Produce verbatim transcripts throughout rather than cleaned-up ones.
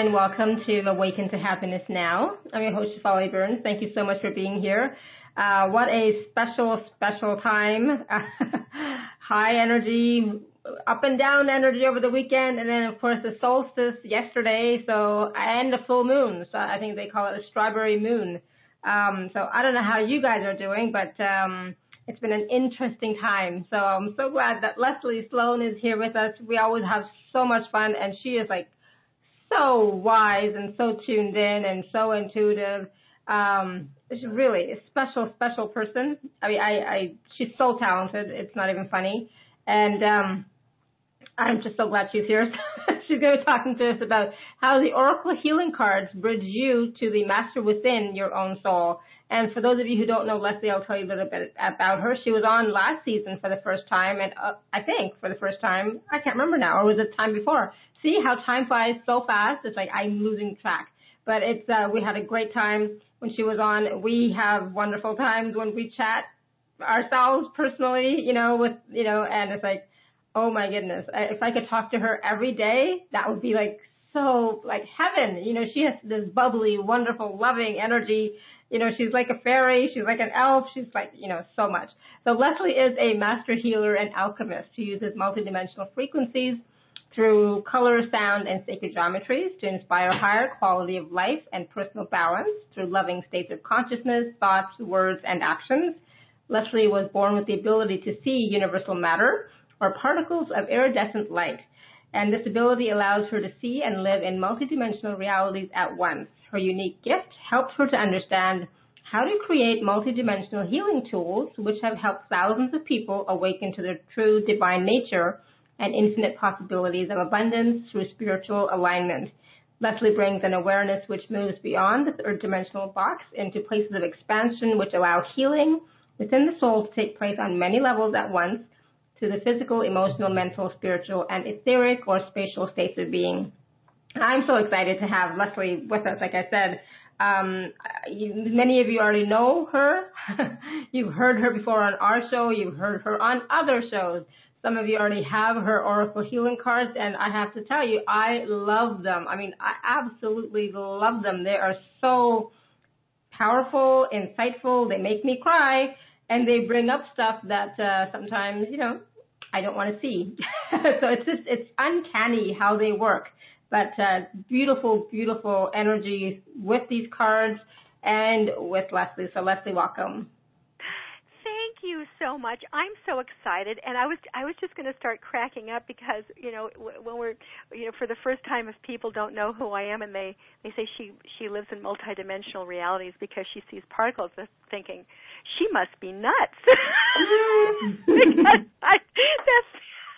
and welcome to Awaken to Happiness Now. I'm your host, Shefali Burns. Thank you so much for being here. Uh, what a special, special time. High energy, up and down energy over the weekend, and then, of course, the solstice yesterday, so and the full moon. So I think they call it a strawberry moon. Um, so I don't know how you guys are doing, but um, it's been an interesting time. So I'm so glad that Leslie Sloan is here with us. We always have so much fun, and she is like so wise and so tuned in and so intuitive. Um, she's really a special, special person. I mean, I, I she's so talented. It's not even funny. And um, I'm just so glad she's here. She's going to be talking to us about how the Oracle Healing Cards bridge you to the master within your own soul. And for those of you who don't know Leslie, I'll tell you a little bit about her. She was on last season for the first time, and uh, I think for the first time, I can't remember now, or was it time before? See how time flies so fast? It's like I'm losing track. But it's uh, we had a great time when she was on. We have wonderful times when we chat ourselves personally, you know, with, you know, and it's like, oh my goodness, if I could talk to her every day, that would be like so like heaven. You know, she has this bubbly, wonderful, loving energy. You know, she's like a fairy. She's like an elf. She's like, you know, so much. So Leslie is a master healer and alchemist. She uses multidimensional frequencies through color, sound, and sacred geometries to inspire higher quality of life and personal balance through loving states of consciousness, thoughts, words, and actions. Leslie was born with the ability to see universal matter, or particles of iridescent light, and this ability allows her to see and live in multidimensional realities at once. Her unique gift helps her to understand how to create multidimensional healing tools, which have helped thousands of people awaken to their true divine nature and infinite possibilities of abundance through spiritual alignment. Leslie brings an awareness which moves beyond the third dimensional box into places of expansion which allow healing within the soul to take place on many levels at once, to the physical, emotional, mental, spiritual, and etheric or spatial states of being. I'm so excited to have Leslie with us. Like I said, um, you, many of you already know her. You've heard her before on our show. You've heard her on other shows. Some of you already have her Oracle Healing Cards, and I have to tell you, I love them. I mean, I absolutely love them. They are so powerful, insightful. They make me cry. And they bring up stuff that uh, sometimes, you know, I don't want to see. So it's just, it's uncanny how they work. But uh, beautiful, beautiful energy with these cards and with Leslie. So Leslie, welcome. Thank you so much. I'm so excited, and I was I was just going to start cracking up because, you know, when we're, you know, for the first time, if people don't know who I am and they, they say she she lives in multidimensional realities because she sees particles, they're thinking she must be nuts. Because I, that's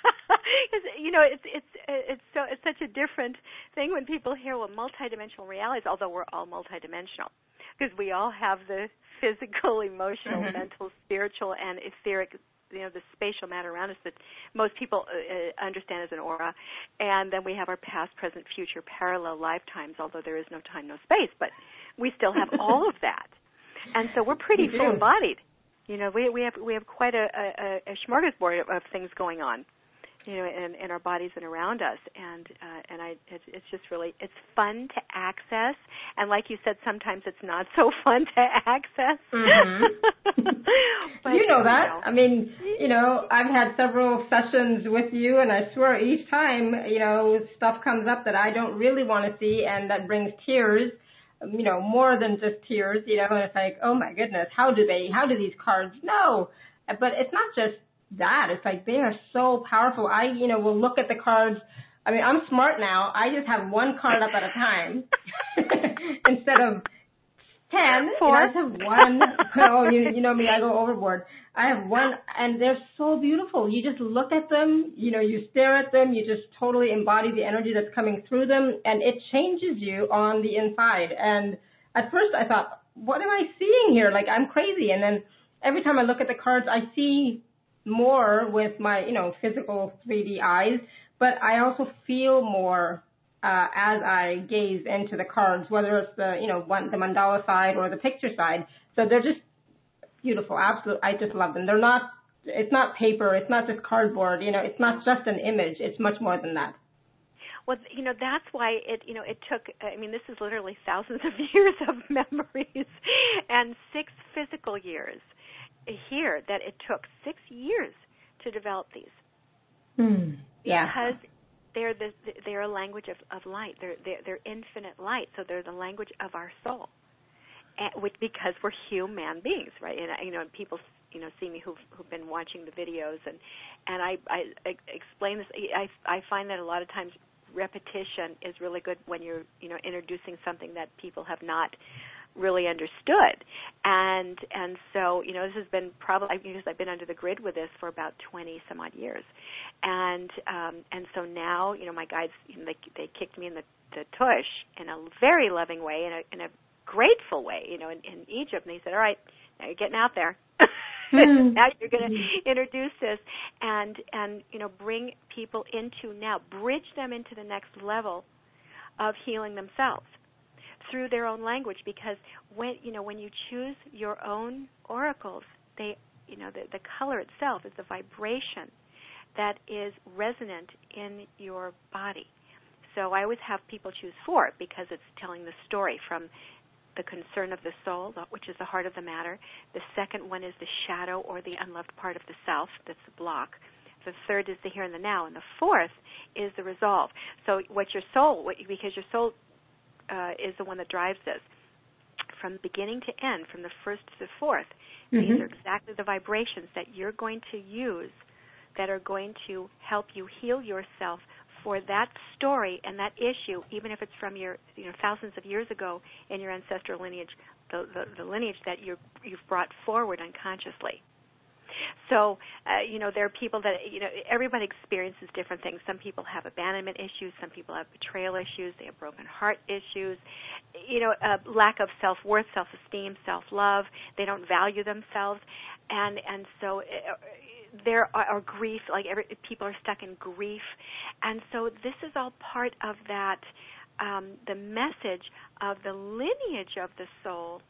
you know, it's it's it's so it's such a different thing when people hear, well, multidimensional realities, although we're all multidimensional, because we all have the physical, emotional, mm-hmm. mental, spiritual, and etheric, you know, the spatial matter around us that most people uh, understand as an aura. And then we have our past, present, future, parallel lifetimes, although there is no time, no space, but we still have all of that. And so we're pretty full-embodied. You know, we we have we have quite a, a, a smorgasbord of things going on, you know, in, in our bodies and around us, and uh, and I, it's, it's just really, it's fun to access, and like you said, sometimes it's not so fun to access. Mm-hmm. But, you know that. You know. I mean, you know, I've had several sessions with you, and I swear each time, you know, stuff comes up that I don't really want to see, and that brings tears. You know, more than just tears. You know, and it's like, oh my goodness, how do they? How do these cards know? But it's not just that. It's like they are so powerful. I, you know, will look at the cards. I mean, I'm smart now. I just have one card up at a time instead of ten. Four. You know, I just have one. Oh, you, you know me, I go overboard. I have one, and they're so beautiful. You just look at them, you know, you stare at them, you just totally embody the energy that's coming through them, and it changes you on the inside. And at first I thought, what am I seeing here? Like, I'm crazy. And then every time I look at the cards, I see more with my, you know, physical three D eyes, but I also feel more uh, as I gaze into the cards, whether it's the, you know, one, the mandala side or the picture side. So they're just beautiful. Absolutely. I just love them. They're not, it's not paper. It's not just cardboard. You know, it's not just an image. It's much more than that. Well, you know, that's why it, you know, it took, I mean, this is literally thousands of years of memories and six physical years here that it took six years to develop these. Mm, yeah. Because they're the, they're a language of, of light. They're, they're, they're infinite light, so they're the language of our soul. And, which, because we're human beings, right? And, you know, people, you know, see me who've, who've been watching the videos, and, and I, I, I explain this. I, I find that a lot of times repetition is really good when you're, you know, introducing something that people have not really understood. And and so, you know, this has been probably, because I've been under the grid with this for about twenty some odd years. And um, and so now, you know, my guides, you know, they, they kicked me in the, the tush in a very loving way, in a, in a grateful way, you know, in, in Egypt. And they said, all right, now you're getting out there. Mm-hmm. Now you're going to introduce this and, and, you know, bring people into now, bridge them into the next level of healing themselves through their own language. Because when, you know, when you choose your own oracles, they, you know, the, the color itself is the vibration that is resonant in your body. So I always have people choose four because it's telling the story from the concern of the soul, which is the heart of the matter. The second one is the shadow or the unloved part of the self, that's the block. The third is the here and the now. And the fourth is the resolve. So what your soul, what, because your soul uh, is the one that drives this, from beginning to end, from the first to the fourth, mm-hmm. these are exactly the vibrations that you're going to use that are going to help you heal yourself for that story and that issue, even if it's from your, you know, thousands of years ago in your ancestral lineage, the, the, the lineage that you're, you've brought forward unconsciously. So, uh, you know, there are people that, you know, everybody experiences different things. Some people have abandonment issues. Some people have betrayal issues. They have broken heart issues. You know, uh, lack of self-worth, self-esteem, self-love. They don't value themselves. And, and so... Uh, there are, are grief, like every, people are stuck in grief. And so this is all part of that, um, the message of the lineage of the soul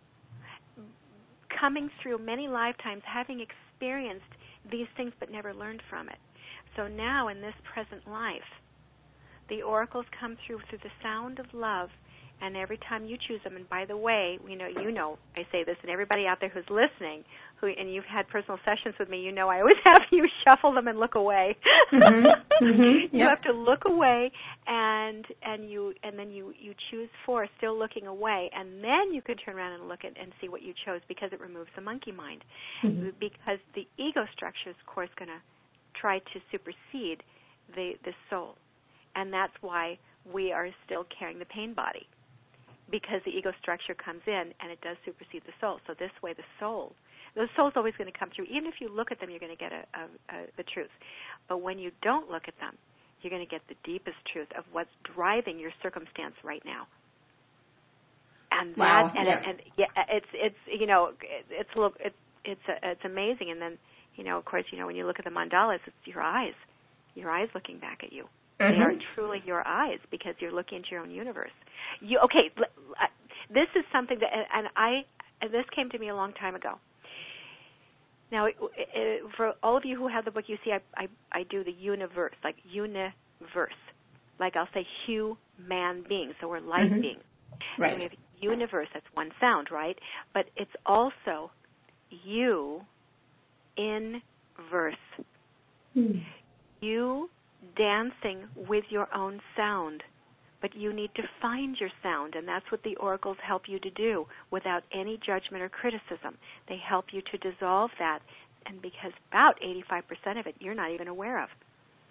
coming through many lifetimes, having experienced these things but never learned from it. So now in this present life, the oracles come through through the sound of love. And every time you choose them, and by the way, you know, you know, I say this, and everybody out there who's listening, who and you've had personal sessions with me, you know, I always have you shuffle them and look away. Mm-hmm. Mm-hmm. You yep. have to look away, and and you and then you, you choose four, still looking away, and then you can turn around and look at and see what you chose, because it removes the monkey mind, mm-hmm. because the ego structure is, of course, going to try to supersede the the soul, and that's why we are still carrying the pain body. Because the ego structure comes in and it does supersede the soul. So this way the soul, the soul's always going to come through. Even if you look at them, you're going to get a, a, a, the truth. But when you don't look at them, you're going to get the deepest truth of what's driving your circumstance right now. And that, wow. and, yeah. and, and yeah, it's it's you know it's look it's it's a, it's amazing. And then you know of course you know when you look at the mandalas, it's your eyes, your eyes looking back at you. Mm-hmm. They are truly your eyes because you're looking into your own universe. You okay? This is something that, and I, and this came to me a long time ago. Now, it, it, for all of you who have the book, you see, I, I, I do the universe, like universe, like I'll say human beings, so we're light mm-hmm. beings. Right. So we have universe. That's one sound, right? But it's also you in verse. Mm. You dancing with your own sound, but you need to find your sound, and that's what the oracles help you to do without any judgment or criticism. They help you to dissolve that, and because about eighty-five percent of it you're not even aware of.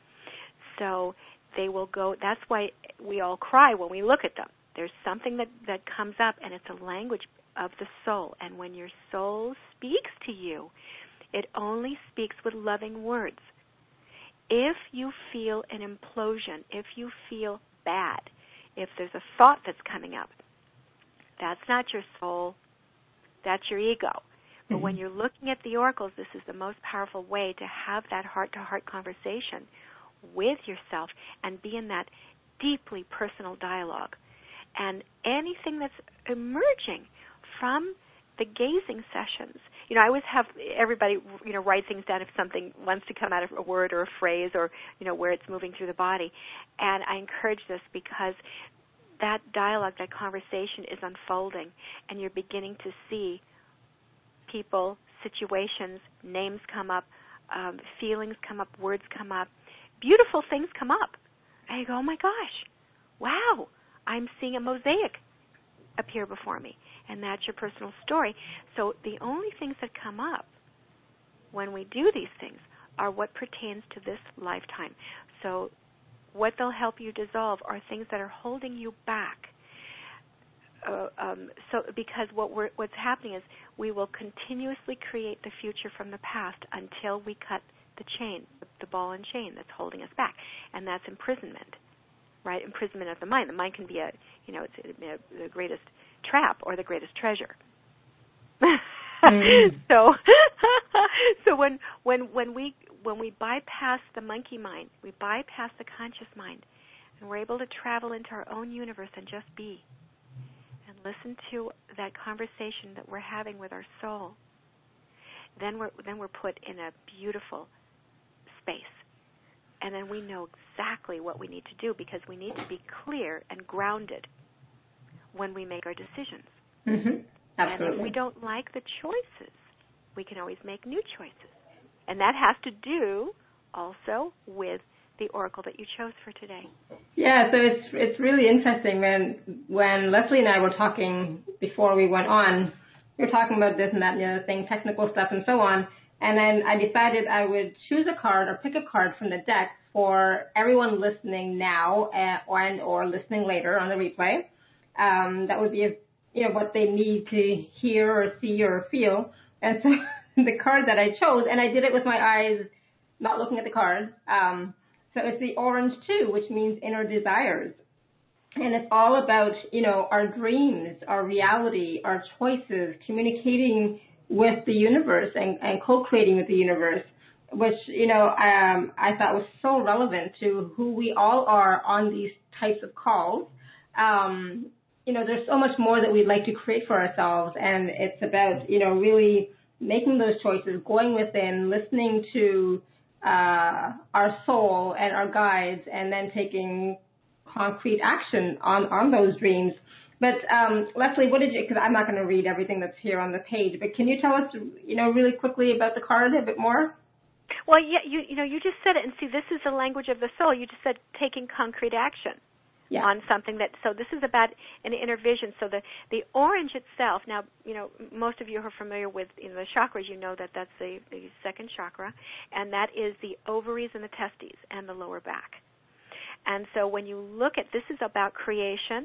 So they will go, that's why we all cry when we look at them. There's something that, that comes up, and it's a language of the soul, and when your soul speaks to you, it only speaks with loving words. If you feel an implosion, if you feel bad, if there's a thought that's coming up, that's not your soul, that's your ego. But mm-hmm. when you're looking at the oracles, this is the most powerful way to have that heart-to-heart conversation with yourself and be in that deeply personal dialogue. And anything that's emerging from the gazing sessions, you know, I always have everybody, you know, write things down if something wants to come out of a word or a phrase or, you know, where it's moving through the body. And I encourage this because that dialogue, that conversation is unfolding, and you're beginning to see people, situations, names come up, um, feelings come up, words come up, beautiful things come up. And you go, oh my gosh, wow, I'm seeing a mosaic appear before me. And that's your personal story. So the only things that come up when we do these things are what pertains to this lifetime. So what they'll help you dissolve are things that are holding you back. Uh, um, so because what we're, what's happening is we will continuously create the future from the past until we cut the chain, the ball and chain that's holding us back, and that's imprisonment, right? Imprisonment of the mind. The mind can be a, you know, it's a, a, the greatest trap or the greatest treasure. mm. So, so when when when we when we bypass the monkey mind, we bypass the conscious mind, and we're able to travel into our own universe and just be, and listen to that conversation that we're having with our soul. Then we're then we're put in a beautiful space, and then we know exactly what we need to do because we need to be clear and grounded when we make our decisions. Mm-hmm. Absolutely. And if we don't like the choices, we can always make new choices. And that has to do also with the oracle that you chose for today. Yeah, so it's it's really interesting when when Leslie and I were talking before we went on, we were talking about this and that and the other thing, technical stuff and so on, and then I decided I would choose a card or pick a card from the deck for everyone listening now and, and or listening later on the replay. Um, that would be, a, you know, what they need to hear or see or feel. And so the card that I chose, and I did it with my eyes not looking at the card. Um, so it's the orange two, which means inner desires. And it's all about, you know, our dreams, our reality, our choices, communicating with the universe and, and co-creating with the universe, which, you know, um, I thought was so relevant to who we all are on these types of calls. Um, you know, there's so much more that we'd like to create for ourselves, and it's about, you know, really making those choices, going within, listening to uh, our soul and our guides, and then taking concrete action on, on those dreams. But um, Leslie, what did you, because I'm not going to read everything that's here on the page, but can you tell us, you know, really quickly about the card a bit more? Well, yeah, you, you know, you just said it, and see, this is the language of the soul. You just said taking concrete action. Yeah. On something that, so this is about an inner vision. So the, the orange itself, now, you know, most of you who are familiar with, you know, the chakras, you know that that's the, the second chakra, and that is the ovaries and the testes and the lower back. And so when you look at, this is about creation,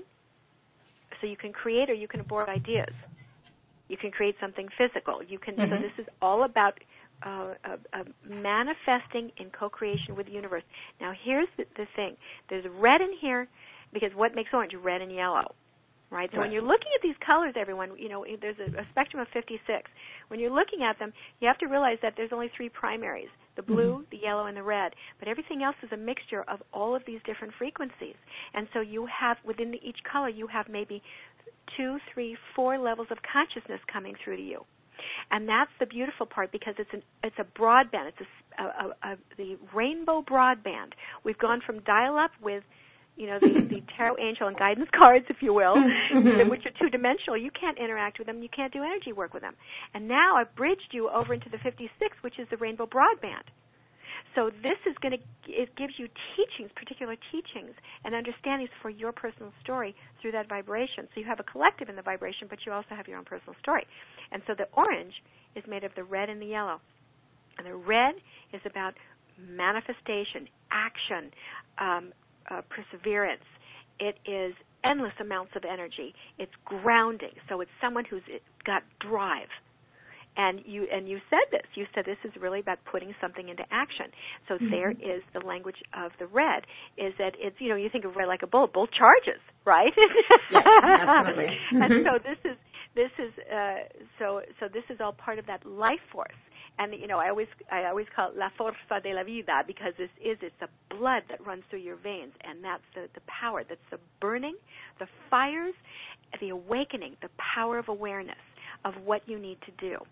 so you can create or you can abort ideas. You can create something physical. You can, mm-hmm. So this is all about Uh, uh, uh, manifesting in co-creation with the universe. Now, here's the, the thing. There's red in here because what makes orange? Red and yellow, right? So right. When you're looking at these colors, everyone, you know, there's a, a spectrum of fifty-six. When you're looking at them, you have to realize that there's only three primaries, the blue, mm-hmm. the yellow, and the red. But everything else is a mixture of all of these different frequencies. And so you have, within the, each color, you have maybe two, three, four levels of consciousness coming through to you. And that's the beautiful part because it's an it's a broadband. It's a, a, a, the rainbow broadband. We've gone from dial-up with, you know, the, the tarot angel and guidance cards, if you will, mm-hmm. which are two-dimensional. You can't interact with them. You can't do energy work with them. And now I've bridged you over into the fifty-six, which is the rainbow broadband. So this is going to, it gives you teachings, particular teachings and understandings for your personal story through that vibration. So you have a collective in the vibration, but you also have your own personal story. And so the orange is made of the red and the yellow. And the red is about manifestation, action, um, uh, perseverance. It is endless amounts of energy. It's grounding. So it's someone who's got drive. And you and you said this. You said this is really about putting something into action. So mm-hmm. there is the language of the red, is that it's, you know, you think of red like a bull. Bull charges, right? Yes, absolutely. Mm-hmm. And so this is this is uh, so so this is all part of that life force. And you know, I always I always call it la fuerza de la vida because this is it's the blood that runs through your veins, and that's the the power, that's the burning, the fires, the awakening, the power of awareness of what you need to do.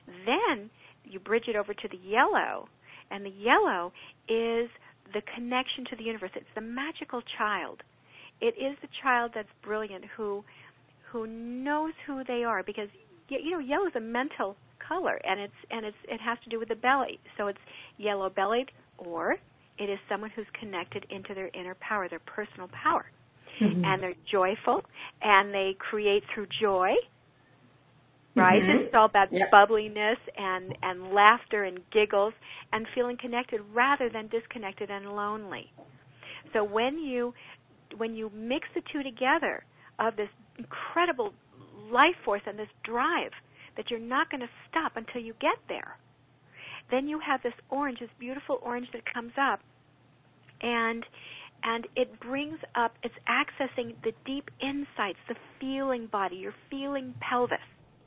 Then you bridge it over to the yellow, and the yellow is the connection to the universe. It's the magical child. It is the child that's brilliant, who who knows who they are, because you know yellow is a mental color, and it's and it's it has to do with the belly. So it's yellow-bellied, or it is someone who's connected into their inner power, their personal power. Mm-hmm. And they're joyful, and they create through joy, right? Mm-hmm. This is all about yep. bubbliness and, and laughter and giggles and feeling connected rather than disconnected and lonely. So when you when you mix the two together of this incredible life force and this drive that you're not going to stop until you get there, then you have this orange, this beautiful orange that comes up, and and it brings up, it's accessing the deep insights, the feeling body, your feeling pelvis.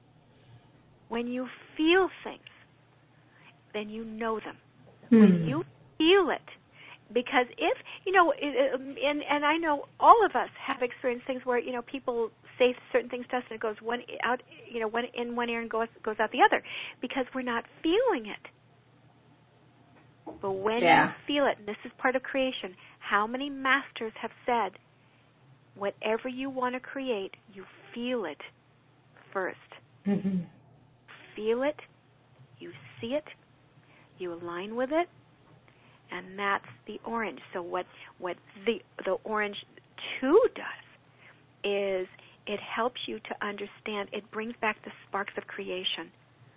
When you feel things, then you know them. Hmm. When you feel it, because if, you know, and, and I know all of us have experienced things where, you know, people say certain things to us and it goes one out, you know, one in one ear and goes, goes out the other, because we're not feeling it. But when yeah. you feel it, and this is part of creation, how many masters have said, whatever you want to create, you feel it first. Mm-hmm. Feel it, you see it, you align with it, and that's the orange. So what what the the orange two does is it helps you to understand, it brings back the sparks of creation.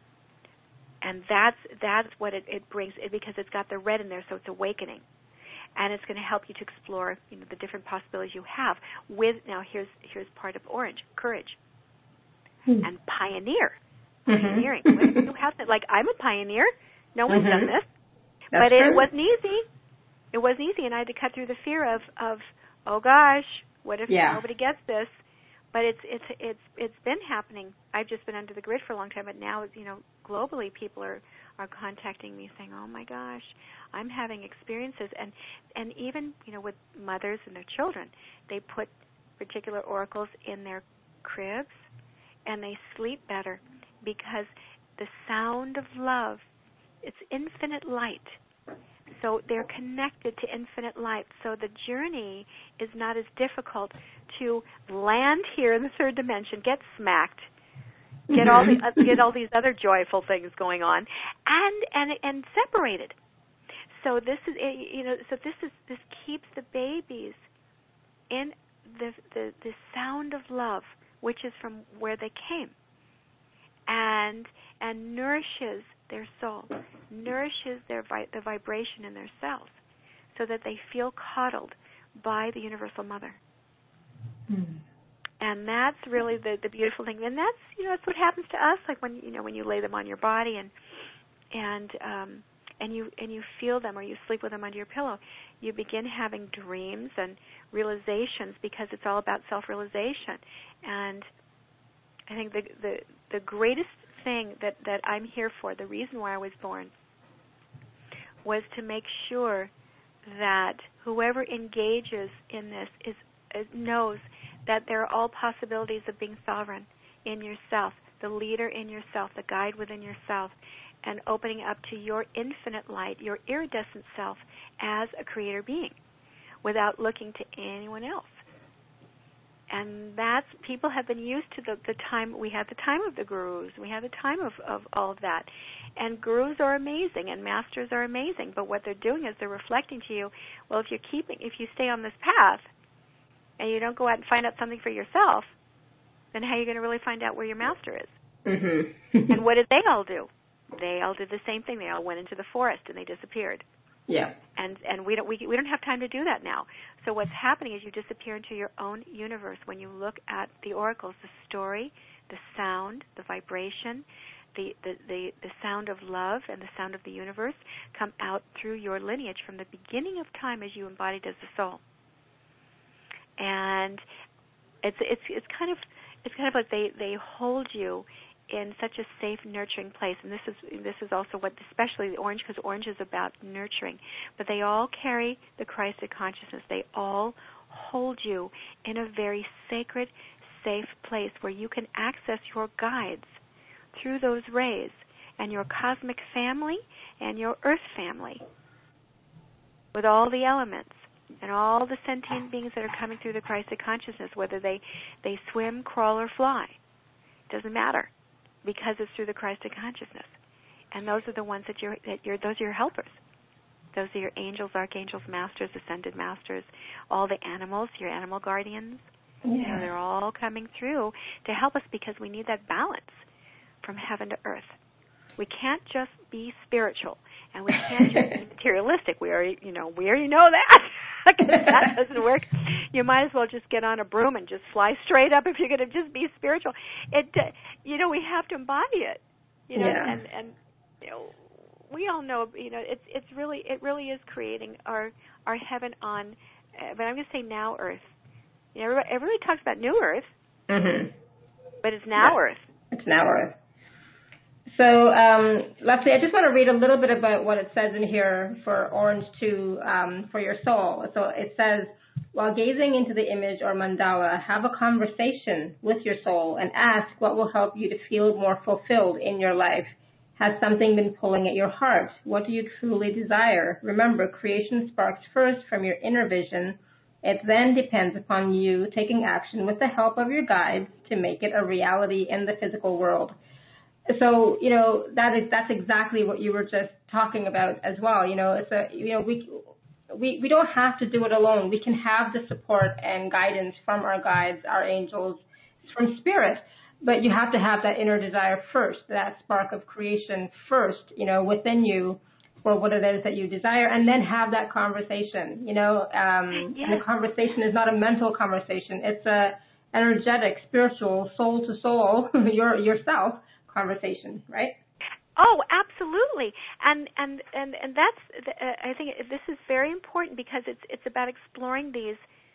And that's that's what it, it brings, because it's got the red in there, so it's awakening. And it's going to help you to explore, you know, the different possibilities you have. With now, here's here's part of orange, courage, hmm. and pioneer, mm-hmm. pioneering. Who has it? Like, I'm a pioneer. No one's mm-hmm. done this, that's but it true. wasn't easy. It wasn't easy, and I had to cut through the fear of of oh gosh, what if yeah. nobody gets this? But it's it's it's it's been happening. I've just been under the grid for a long time, but now, you know, globally, people are, are contacting me saying, "Oh my gosh, I'm having experiences," and and even, you know, with mothers and their children, they put particular oracles in their cribs, and they sleep better because the sound of love, it's infinite light. So they're connected to infinite light. So the journey is not as difficult to land here in the third dimension, get smacked, get all the uh, get all these other joyful things going on, and and and separated. So this is you know so this is this keeps the babies in the the the sound of love, which is from where they came, and and nourishes their soul, nourishes their vi- the vibration in their cells, so that they feel coddled by the Universal Mother. Mm. And that's really the, the beautiful thing. And that's, you know, that's what happens to us. Like when you know when you lay them on your body and and um, and you and you feel them, or you sleep with them under your pillow, you begin having dreams and realizations, because it's all about self-realization. And I think the the, the greatest thing that, that I'm here for, the reason why I was born, was to make sure that whoever engages in this is, is knows that there are all possibilities of being sovereign in yourself, the leader in yourself, the guide within yourself, and opening up to your infinite light, your iridescent self as a creator being, without looking to anyone else. And that's, people have been used to the, the time, we had the time of the gurus, we had the time of, of all of that. And gurus are amazing, and masters are amazing, but what they're doing is they're reflecting to you, well, if you're keeping, if you stay on this path, and you don't go out and find out something for yourself, then how are you going to really find out where your master is? Mm-hmm. And what did they all do? They all did the same thing. They all went into the forest and they disappeared. Yeah. And and we don't we we don't have time to do that now. So what's happening is you disappear into your own universe when you look at the oracles, the story, the sound, the vibration, the the the, the sound of love and the sound of the universe come out through your lineage from the beginning of time as you embodied as the soul. And it's it's it's kind of it's kind of like they, they hold you in such a safe, nurturing place. And this is this is also what, especially the orange, because orange is about nurturing. But they all carry the Christed consciousness. They all hold you in a very sacred, safe place where you can access your guides through those rays and your cosmic family and your earth family with all the elements and all the sentient beings that are coming through the Christ of consciousness, whether they, they swim, crawl, or fly. Doesn't matter, because it's through the Christ of consciousness. And those are the ones that you're, that you're, those are your helpers. Those are your angels, archangels, masters, ascended masters, all the animals, your animal guardians. Yeah. You know, they're all coming through to help us, because we need that balance from heaven to earth. We can't just be spiritual, and we can't just be materialistic. We already, you know, we already know that. That doesn't work. You might as well just get on a broom and just fly straight up if you're going to just be spiritual. It, uh, you know, we have to embody it. You know, yeah. and and you know, we all know, you know, it's it's really it really is creating our our heaven on, uh, but I'm going to say now Earth. You know, everybody, everybody talks about New Earth, mm-hmm. but it's now yeah. Earth. It's now Earth. So, um, Leslie, I just want to read a little bit about what it says in here for Orange two, um, for your soul. So it says, while gazing into the image or mandala, have a conversation with your soul and ask what will help you to feel more fulfilled in your life. Has something been pulling at your heart? What do you truly desire? Remember, creation sparks first from your inner vision. It then depends upon you taking action with the help of your guides to make it a reality in the physical world. So, you know, that is, that's exactly what you were just talking about as well. You know, it's a, you know, we, we, we don't have to do it alone. We can have the support and guidance from our guides, our angels, from spirit, but you have to have that inner desire first, that spark of creation first, you know, within you for what it is that you desire, and then have that conversation, you know, um, yeah. and the conversation is not a mental conversation. It's a energetic, spiritual, soul to soul, your, yourself, conversation, right? Oh, absolutely, and and and and that's uh, I think this is very important, because it's it's about exploring these,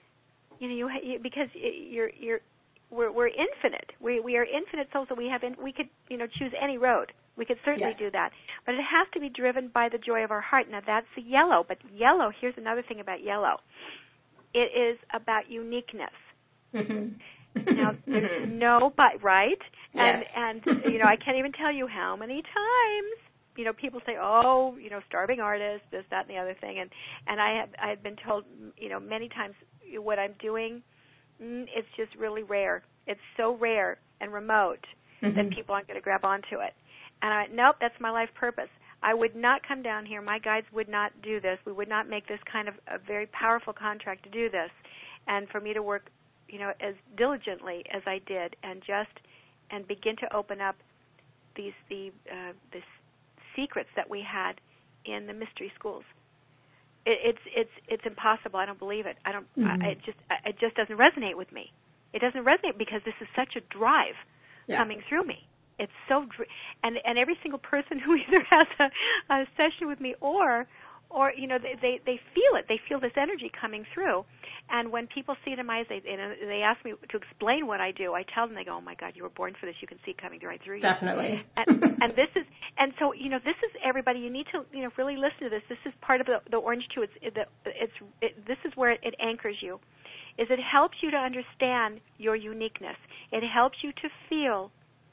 you know, you, you because you're you're we're we're infinite. We we are infinite souls, so we have in, we could you know choose any road. We could certainly yes. do that, but it has to be driven by the joy of our heart. Now that's the yellow, but yellow. Here's another thing about yellow. It is about uniqueness. Mm-hmm. Now, there's no but, right? Yes. And, and you know, I can't even tell you how many times, you know, people say, oh, you know, starving artist, this, that, and the other thing. And, and I have I have been told, you know, many times what I'm doing, it's just really rare. It's so rare and remote mm-hmm. that people aren't going to grab onto it. And I nope, that's my life purpose. I would not come down here. My guides would not do this. We would not make this kind of a very powerful contract to do this. And for me to work, you know, as diligently as I did, and just and begin to open up these the uh, the secrets that we had in the mystery schools. It, it's it's it's impossible. I don't believe it. I don't. Mm-hmm. I, it just it just doesn't resonate with me. It doesn't resonate because this is such a drive yeah. coming through me. It's so dr- and and every single person who either has a, a session with me or. Or, you know, they, they they feel it. They feel this energy coming through. And when people see it in my eyes, they, they ask me to explain what I do. I tell them, they go, oh, my God, you were born for this. You can see it coming right through you. Definitely. And, and this is, and so, you know, this is everybody. You need to, you know, really listen to this. This is part of the, the Orange two. It's, it, it's, it, this is where it, it anchors you, is it helps you to understand your uniqueness. It helps you to feel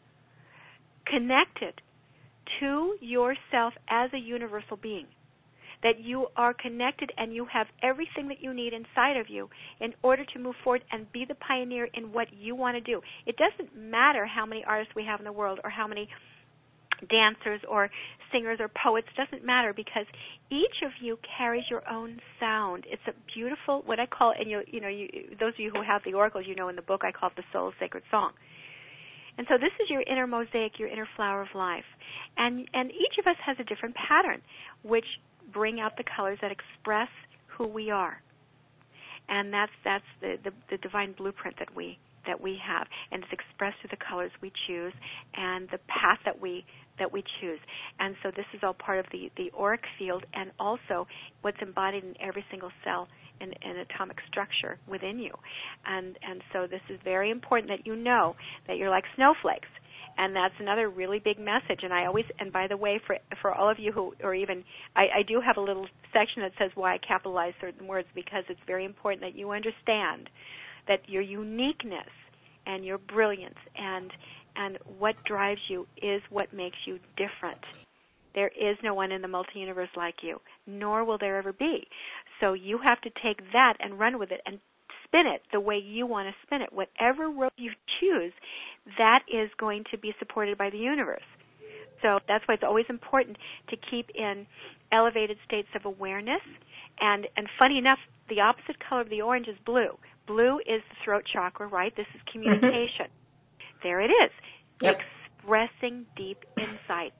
connected to yourself as a universal being. That you are connected and you have everything that you need inside of you in order to move forward and be the pioneer in what you want to do. It doesn't matter how many artists we have in the world or how many dancers or singers or poets. It doesn't matter, because each of you carries your own sound. It's a beautiful, what I call, and you, you know, you, those of you who have the oracles, you know, in the book I call it the soul's sacred song. And so this is your inner mosaic, your inner flower of life. And and each of us has a different pattern, which bring out the colors that express who we are. And that's that's the, the, the divine blueprint that we that we have. And it's expressed through the colors we choose and the path that we that we choose. And so this is all part of the, the auric field, and also what's embodied in every single cell in, in atomic structure within you. And and so this is very important that you know that you're like snowflakes. And that's another really big message. And I always, and by the way, for for all of you who, or even, I, I do have a little section that says why I capitalize certain words, because it's very important that you understand that your uniqueness and your brilliance and and what drives you is what makes you different. There is no one in the multi-universe like you, nor will there ever be. So you have to take that and run with it and spin it the way you want to spin it. Whatever road you choose, that is going to be supported by the universe. So that's why it's always important to keep in elevated states of awareness. And, and funny enough, the opposite color of the orange is blue. Blue is the throat chakra, right? This is communication. Mm-hmm. There it is. Yep. Expressing deep insight.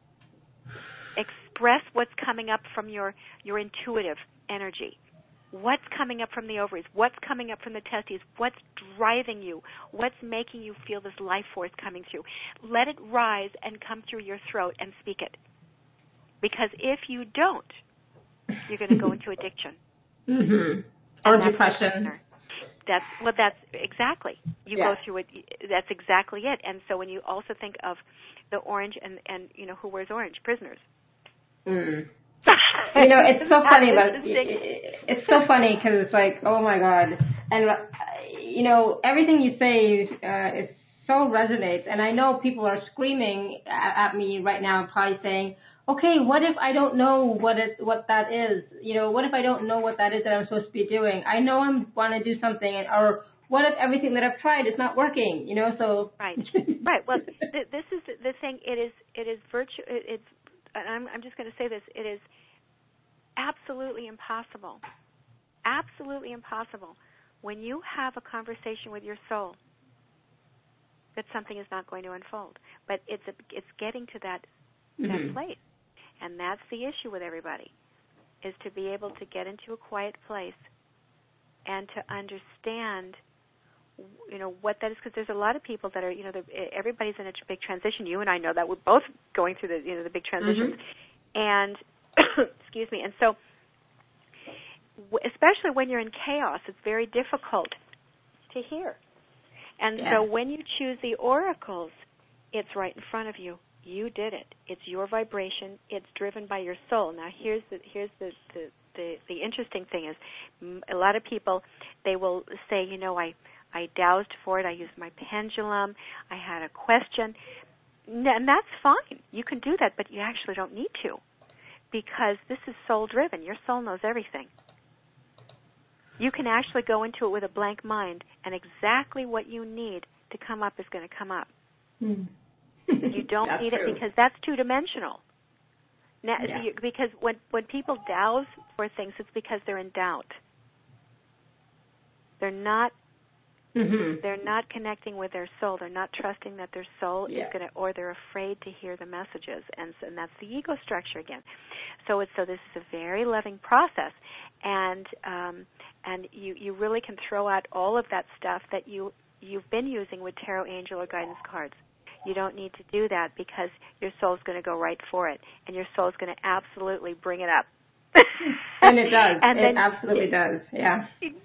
Express what's coming up from your, your intuitive energy. What's coming up from the ovaries? What's coming up from the testes? What's driving you? What's making you feel this life force coming through? Let it rise and come through your throat and speak it. Because if you don't, you're going to go into addiction. Mm-hmm. Or depression. That's well. That's exactly. You yeah. go through it. That's exactly it. And so when you also think of the orange and and you know who wears orange, prisoners. Mm. You know, it's so funny, but it's so funny because it's like, oh my God, and you know, everything you say uh, is so resonates, and I know people are screaming at, at me right now, probably saying, okay, what if I don't know what it, what that is? You know, what if I don't know what that is that I'm supposed to be doing? I know I want to do something, and, or what if everything that I've tried is not working? You know, so right, right. Well, th- this is the thing. It is, it is virtue. It, it's. I'm, I'm just going to say this. It is absolutely impossible, absolutely impossible when you have a conversation with your soul that something is not going to unfold. But it's a, it's getting to that that mm-hmm. place. And that's the issue with everybody, is to be able to get into a quiet place and to understand, you know, what that is. Because there's a lot of people that are, you know, everybody's in a big transition. You and I know that. We're both going through the, you know, the big transitions. Mm-hmm. And, excuse me, and so especially when you're in chaos, it's very difficult to hear. And yeah. so when you choose the oracles, it's right in front of you. You did it. It's your vibration. It's driven by your soul. Now, here's the here's the, the, the, the interesting thing is a lot of people, they will say, you know, I, I dowsed for it. I used my pendulum. I had a question. And that's fine. You can do that, but you actually don't need to because this is soul-driven. Your soul knows everything. You can actually go into it with a blank mind, and exactly what you need to come up is going to come up. Mm. You don't need true. It because that's two-dimensional. Now, yeah. you, because when when people douse for things, it's because they're in doubt. They're not. Mm-hmm. They're not connecting with their soul. They're not trusting that their soul yeah. is going to, or they're afraid to hear the messages, and, and that's the ego structure again. So it's so this is a very loving process, and um, and you you really can throw out all of that stuff that you you've been using with tarot, angel, or guidance cards. You don't need to do that because your soul's going to go right for it, and your soul's going to absolutely bring it up. And it does. And it then, absolutely does. Yeah.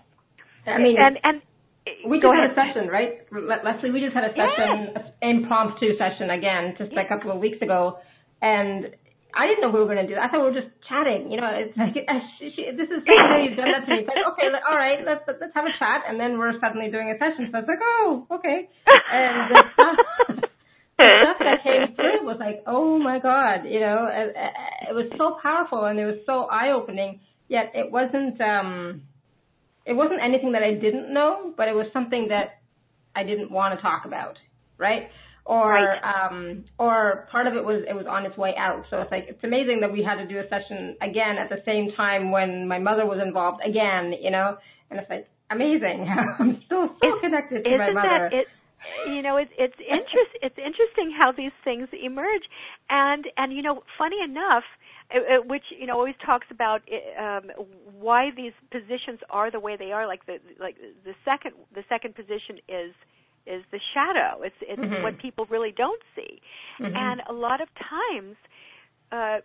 I mean, and and we just had a session, right, Leslie? We just had a session, yes. an impromptu session again, just a couple of weeks ago, and I didn't know we were going to do that. I thought we were just chatting. You know, it's like uh, she, she, this is something that you've done that to me. It's like, okay, let, all right, let's let's have a chat, and then we're suddenly doing a session. So it's like, oh, okay, and the stuff, the stuff that came through was like, oh my God, you know, it, it was so powerful and it was so eye-opening. Yet it wasn't. Um, It wasn't anything that I didn't know, but it was something that I didn't want to talk about, right? Or right. Um, or part of it was it was on its way out. So it's like it's amazing that we had to do a session again at the same time when my mother was involved again, you know. And it's like amazing. I'm still so it's, connected to my mother. That it, you know, it's it's interest it's interesting how these things emerge, and and you know, funny enough. Which you know always talks about um, why these positions are the way they are. Like the like the second the second position is is the shadow. It's it's mm-hmm. what people really don't see, mm-hmm. and a lot of times uh, uh,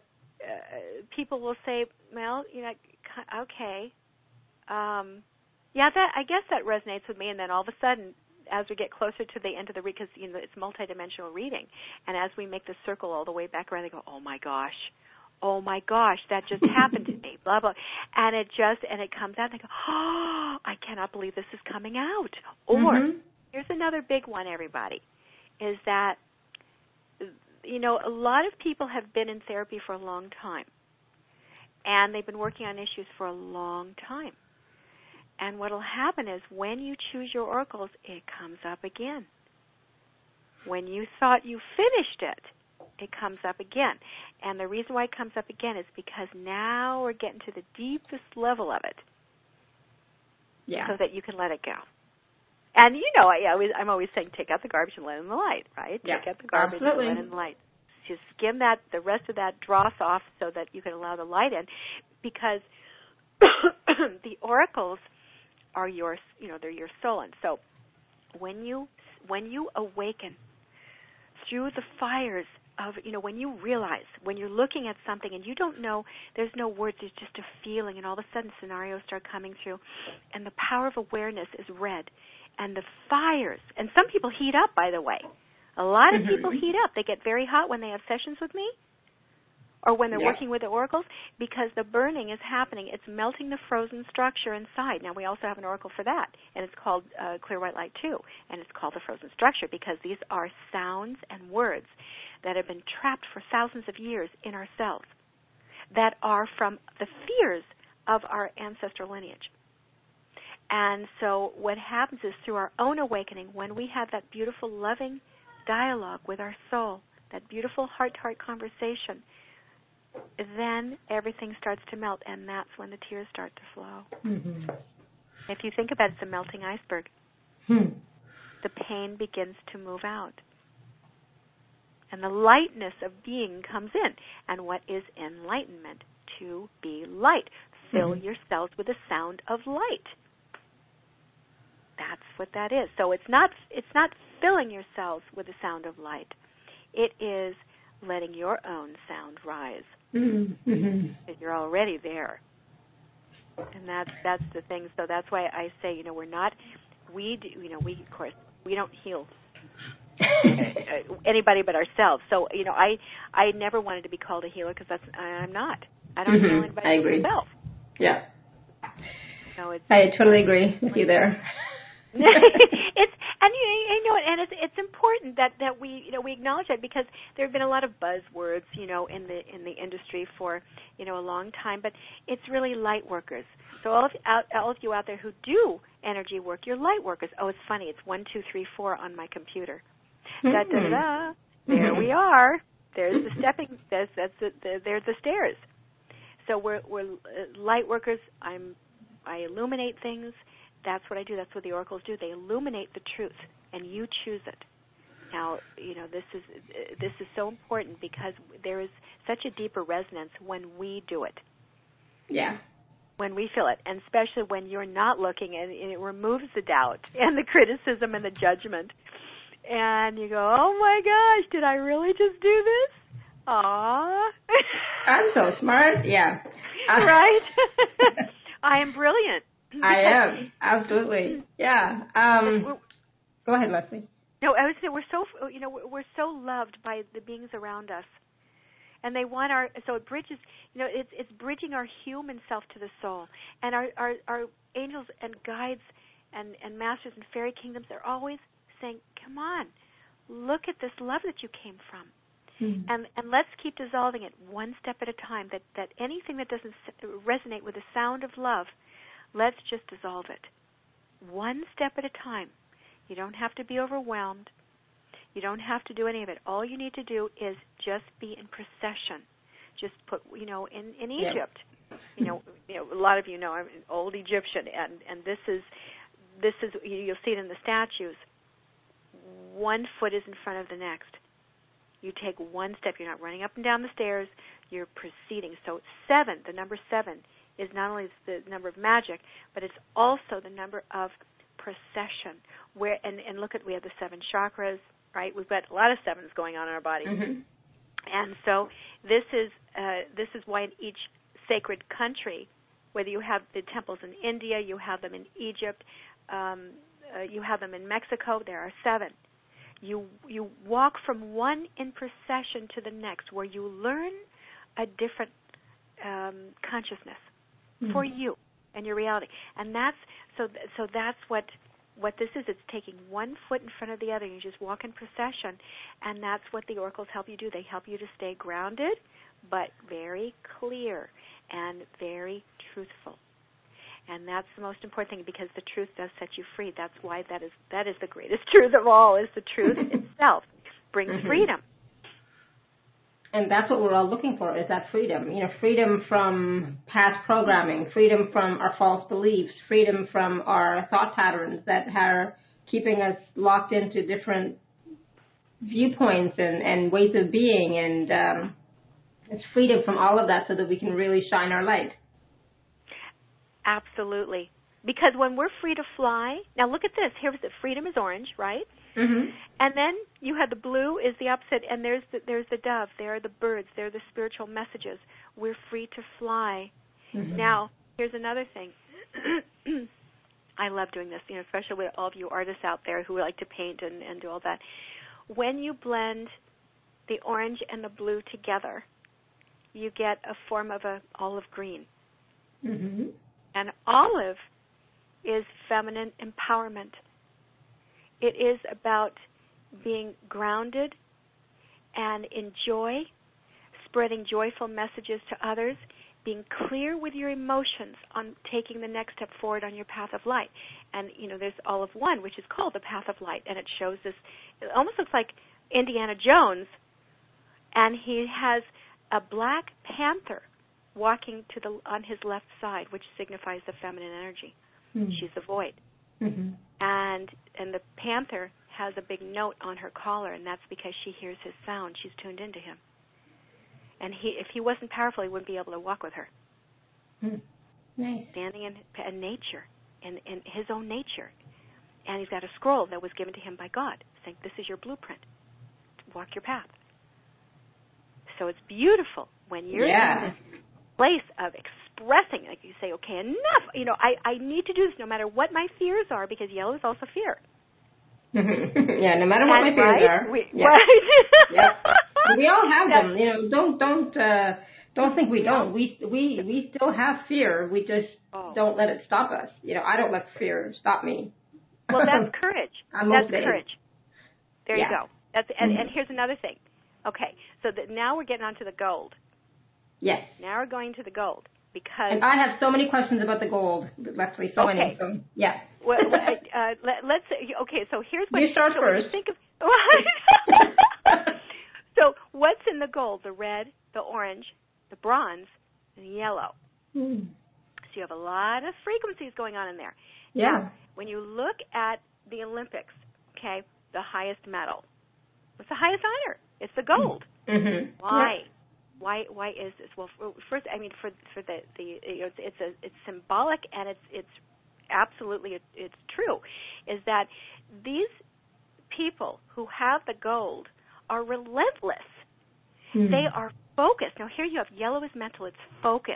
people will say, "Well, you know, okay, um, yeah, that I guess that resonates with me," and then all of a sudden. As we get closer to the end of the read, because you know it's multidimensional reading, and as we make the circle all the way back around, they go, "Oh my gosh." Oh my gosh, that just happened to me, blah, blah. And it just, and it comes out and they go, oh, I cannot believe this is coming out. Or, mm-hmm. here's another big one, everybody. is that, you know, a lot of people have been in therapy for a long time, and they've been working on issues for a long time. And what will happen is when you choose your oracles, it comes up again. When you thought you finished it, it comes up again. And the reason why it comes up again is because now we're getting to the deepest level of it. Yeah. So that you can let it go. And, you know, I always, I'm always saying take out the garbage and let in the light, right? Yeah. Take out the garbage Absolutely. and let in the light. Just skim that, the rest of that dross off so that you can allow the light in. Because the oracles are your, you know, they're your soul. And so when you when you awaken through the fires of, you know, when you realize, when you're looking at something and you don't know, there's no words, there's just a feeling, and all of a sudden scenarios start coming through, and the power of awareness is red, and the fires, and some people heat up, by the way. A lot of mm-hmm. people heat up. They get very hot when they have sessions with me, or when they're yeah. working with the oracles, because the burning is happening. It's melting the frozen structure inside. Now, we also have an oracle for that, and it's called uh, Clear White Light too, and it's called the frozen structure because these are sounds and words that have been trapped for thousands of years in our cells that are from the fears of our ancestral lineage. And so what happens is through our own awakening, when we have that beautiful, loving dialogue with our soul, that beautiful heart-to-heart conversation, then everything starts to melt, and that's when the tears start to flow. Mm-hmm. If you think about it, it's a melting iceberg. Hmm. The pain begins to move out. And the lightness of being comes in. And what is enlightenment? To be light. Fill mm-hmm. your cells with the sound of light. That's what that is. So it's not it's not filling your cells with the sound of light. It is letting your own sound rise. Mm-hmm. You're already there. And that's that's the thing. So that's why I say, you know, we're not, we do, you know, we, of course, we don't heal anybody but ourselves. So, you know, I I never wanted to be called a healer because that's I'm not. I don't mm-hmm. heal anybody I agree. myself. Yeah. So it's, I totally agree with you there. it's and you, you know and it's it's important that, that we you know we acknowledge that, because there have been a lot of buzzwords you know in the in the industry for you know a long time, but it's really light workers. So all of out, all of you out there who do energy work, you're light workers. Oh, it's funny. It's one two three four on my computer. Mm-hmm. Da da da. da. There mm-hmm. we are. There's the stepping. That's that's the, the, there's the stairs. So we're we're light workers. I'm I illuminate things. That's what I do. That's what the oracles do. They illuminate the truth, and you choose it. Now, you know, this is this is so important because there is such a deeper resonance when we do it. Yeah. When we feel it, and especially when you're not looking, and, and it removes the doubt and the criticism and the judgment. And you go, oh, my gosh, did I really just do this? Aw. I'm so smart. Yeah. Right? I am brilliant. I am, absolutely, yeah. Um, go ahead, Leslie. No, I was saying we're so, you know, we're so loved by the beings around us, and they want our. So it bridges, you know, it's it's bridging our human self to the soul, and our our, our angels and guides and and masters and fairy kingdoms. They're always saying, "Come on, look at this love that you came from." Mm-hmm. And and let's keep dissolving it one step at a time. That that anything that doesn't resonate with the sound of love, let's just dissolve it. One step at a time. You don't have to be overwhelmed. You don't have to do any of it. All you need to do is just be in procession. Just put, you know, in, in Egypt. Yeah. You know, you know, a lot of you know I'm an old Egyptian, and, and this is, this is you'll see it in the statues. One foot is in front of the next. You take one step. You're not running up and down the stairs. You're proceeding. So seven, the number seven, is not only the number of magic, but it's also the number of procession. Where and, and look at, we have the seven chakras, right? We've got a lot of sevens going on in our body. Mm-hmm. And so this is uh, this is why in each sacred country, whether you have the temples in India, you have them in Egypt, um, uh, you have them in Mexico, there are seven. You you walk from one in procession to the next, where you learn a different um, consciousness. Mm-hmm. For you and your reality, and that's so. So that's what what this is, it's taking one foot in front of the other. You just walk in procession, and that's what the oracles help you do. They help you to stay grounded, but very clear and very truthful. And that's the most important thing, because the truth does set you free. That's why that is that is the greatest truth of all, is the truth itself brings mm-hmm. freedom. And that's what we're all looking for, is that freedom. You know, freedom from past programming, freedom from our false beliefs, freedom from our thought patterns that are keeping us locked into different viewpoints and, and ways of being. And um, it's freedom from all of that so that we can really shine our light. Absolutely. Because when we're free to fly, now look at this. Here's the freedom is orange, right? Mm-hmm. And then you have the blue is the opposite, and there's the, there's the dove. There are the birds. There are the spiritual messages. We're free to fly. Mm-hmm. Now, here's another thing. I love doing this, you know, especially with all of you artists out there who like to paint and, and do all that. When you blend the orange and the blue together, you get a form of a olive green. Mm-hmm. And olive is feminine empowerment. It is about being grounded and in joy, spreading joyful messages to others, being clear with your emotions on taking the next step forward on your path of light. And, you know, there's Olive One, which is called the Path of Light, and it shows this, it almost looks like Indiana Jones, and he has a black panther walking to the on his left side, which signifies the feminine energy. Mm-hmm. She's the void. Mm-hmm. And and the panther has a big note on her collar, and that's because she hears his sound. She's tuned into him. And he, if he wasn't powerful, he wouldn't be able to walk with her. Mm. Nice. Standing in, in nature, in, in his own nature. And he's got a scroll that was given to him by God, saying, this is your blueprint. Walk your path. So it's beautiful when you're yeah. in this place of expressing, like you say, okay, enough. You know, I, I need to do this no matter what my fears are, because yellow is also fear. yeah, no matter what and my fears right? are. We, yeah. Right. yeah. We all have them. You know, don't don't uh, don't think we don't. We we we still have fear. We just oh. don't let it stop us. You know, I don't let fear stop me. Well, that's courage. That's courage. There yeah. you go. That's and, mm-hmm. and here's another thing. Okay, so that now we're getting onto the gold. Yes. Now we're going to the gold, because and I have so many questions about the gold, Leslie. So okay. many. So yeah. well, uh, let, let's okay. So here's what you start so first. You think of, so what's in the gold? The red, the orange, the bronze, and the yellow. Mm. So you have a lot of frequencies going on in there. Yeah. Now, when you look at the Olympics, okay, the highest medal. What's the highest honor? It's the gold. Mm-hmm. Why? Yep. Why? Why is this? Well, first, I mean, for for the the you know, it's, it's a it's symbolic, and it's it's absolutely it, it's true, is that these people who have the gold are relentless. Mm-hmm. They are focused. Now, here you have yellow is mental. It's focus.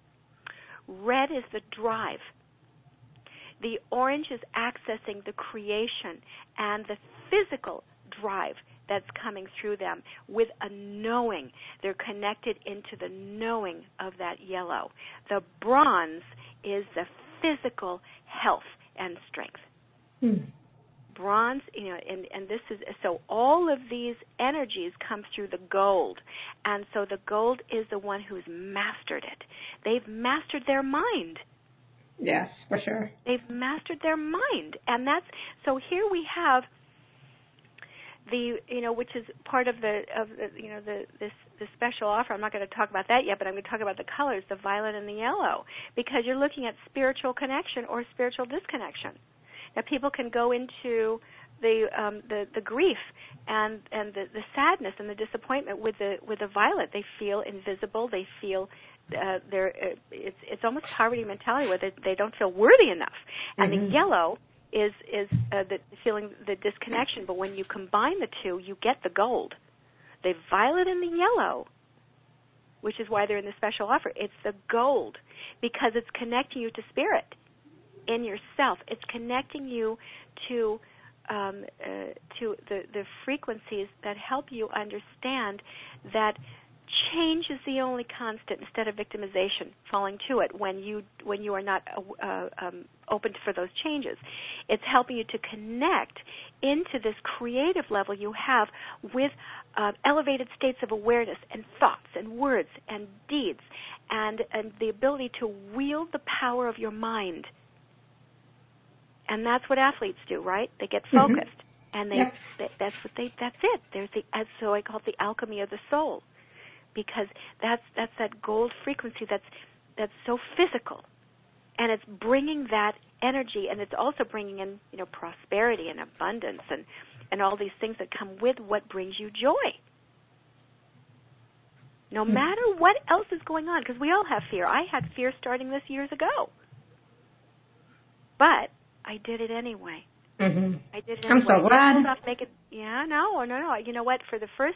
Red is the drive. The orange is accessing the creation and the physical drive that's coming through them with a knowing. They're connected into the knowing of that yellow. The bronze is the physical health and strength. Hmm. Bronze, you know, and, and this is, so all of these energies come through the gold. And so the gold is the one who's mastered it. They've mastered their mind. Yes, for sure. They've mastered their mind. And that's, so here we have the, you know, which is part of the, of the, you know, the, this, the special offer. I'm not going to talk about that yet, but I'm going to talk about the colors, the violet and the yellow, because you're looking at spiritual connection or spiritual disconnection. Now, people can go into the um, the, the grief and and the, the sadness and the disappointment with the with the violet. They feel invisible. They feel uh, they're uh, it's it's almost poverty mentality where they, they don't feel worthy enough. And mm-hmm. the yellow is is uh, the feeling the disconnection. But when you combine the two, you get the gold. The violet and the yellow, which is why they're in the special offer. It's the gold because it's connecting you to spirit. In yourself, it's connecting you to um, uh, to the, the frequencies that help you understand that change is the only constant instead of victimization, falling to it when you when you are not uh, um, open for those changes. It's helping you to connect into this creative level you have with uh, elevated states of awareness and thoughts and words and deeds and, and the ability to wield the power of your mind. And that's what athletes do, right? They get focused. Mm-hmm. And they, yep. they that's what they that's it. There's the so I call it the alchemy of the soul. Because that's that's that gold frequency that's that's so physical, and it's bringing that energy, and it's also bringing in you know prosperity and abundance and and all these things that come with what brings you joy. No mm-hmm. matter what else is going on, because we all have fear. I had fear starting this years ago, but I did it anyway. Mm-hmm. I did it anyway. I'm so glad. I make it, yeah, no, no, no. You know what? For the first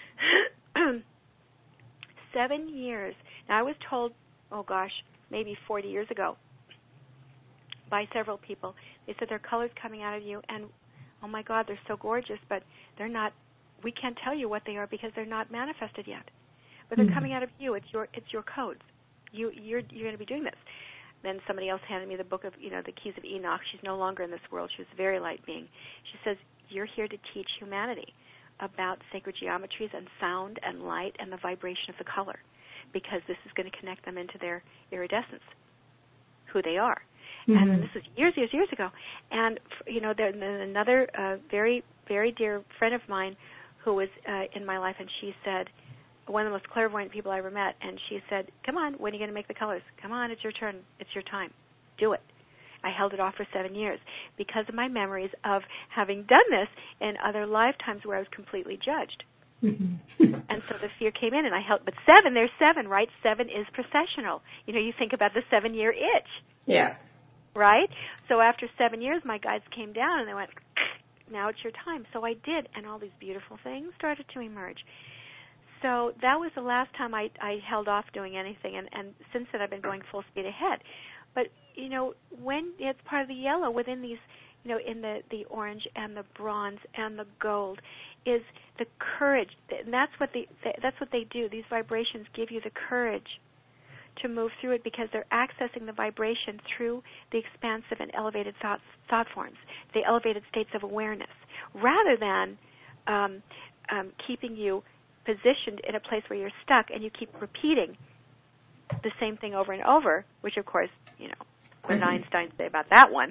seven years. Now, I was told, oh gosh, maybe forty years ago by several people. They said there are colors coming out of you, and oh my God, they're so gorgeous, but they're not. We can't tell you what they are because they're not manifested yet. But they're mm-hmm. coming out of you. It's your it's your codes. You you're you're going to be doing this. Then somebody else handed me the book of you know the Keys of Enoch. She's no longer in this world. She was a very light being. She says you're here to teach humanity about sacred geometries and sound and light and the vibration of the color, because this is going to connect them into their iridescence, who they are. Mm-hmm. And this was years, years, years ago. And, you know, there's another uh, very, very dear friend of mine who was uh, in my life, and she said, one of the most clairvoyant people I ever met, and she said, come on, when are you going to make the colors? Come on, it's your turn. It's your time. Do it. I held it off for seven years because of my memories of having done this in other lifetimes where I was completely judged. Mm-hmm. And so the fear came in, and I held. But seven, there's seven, right? Seven is processional. You know, you think about the seven-year itch. Yeah. Right? So after seven years, my guides came down, and they went, now it's your time. So I did, and all these beautiful things started to emerge. So that was the last time I, I held off doing anything, and, and since then I've been going full speed ahead. But, you know, when it's part of the yellow within these, you know, in the, the orange and the bronze and the gold is the courage. And that's what the that's what they do. These vibrations give you the courage to move through it because they're accessing the vibration through the expansive and elevated thought, thought forms, the elevated states of awareness, rather than um, um, keeping you positioned in a place where you're stuck and you keep repeating the same thing over and over, which, of course, you know, what did Einstein say about that one?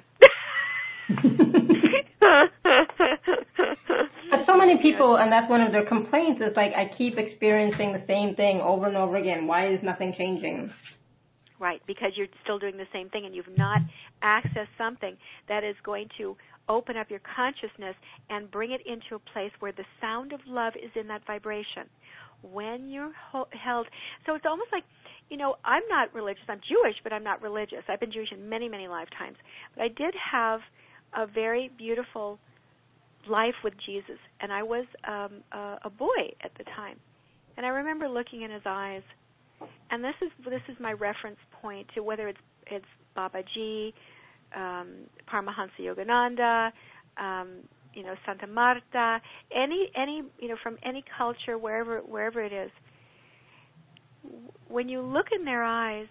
But so many people, and that's one of their complaints, is like, I keep experiencing the same thing over and over again. Why is nothing changing? Right, because you're still doing the same thing and you've not accessed something that is going to open up your consciousness and bring it into a place where the sound of love is in that vibration. When you're ho- held, so it's almost like, you know, I'm not religious. I'm Jewish, but I'm not religious. I've been Jewish in many, many lifetimes. But I did have a very beautiful life with Jesus, and I was um, a, a boy at the time. And I remember looking in his eyes, and this is this is my reference point to whether it's it's Babaji, um, Paramahansa Yogananda, um, you know, Santa Marta, any any you know from any culture, wherever wherever it is. When you look in their eyes,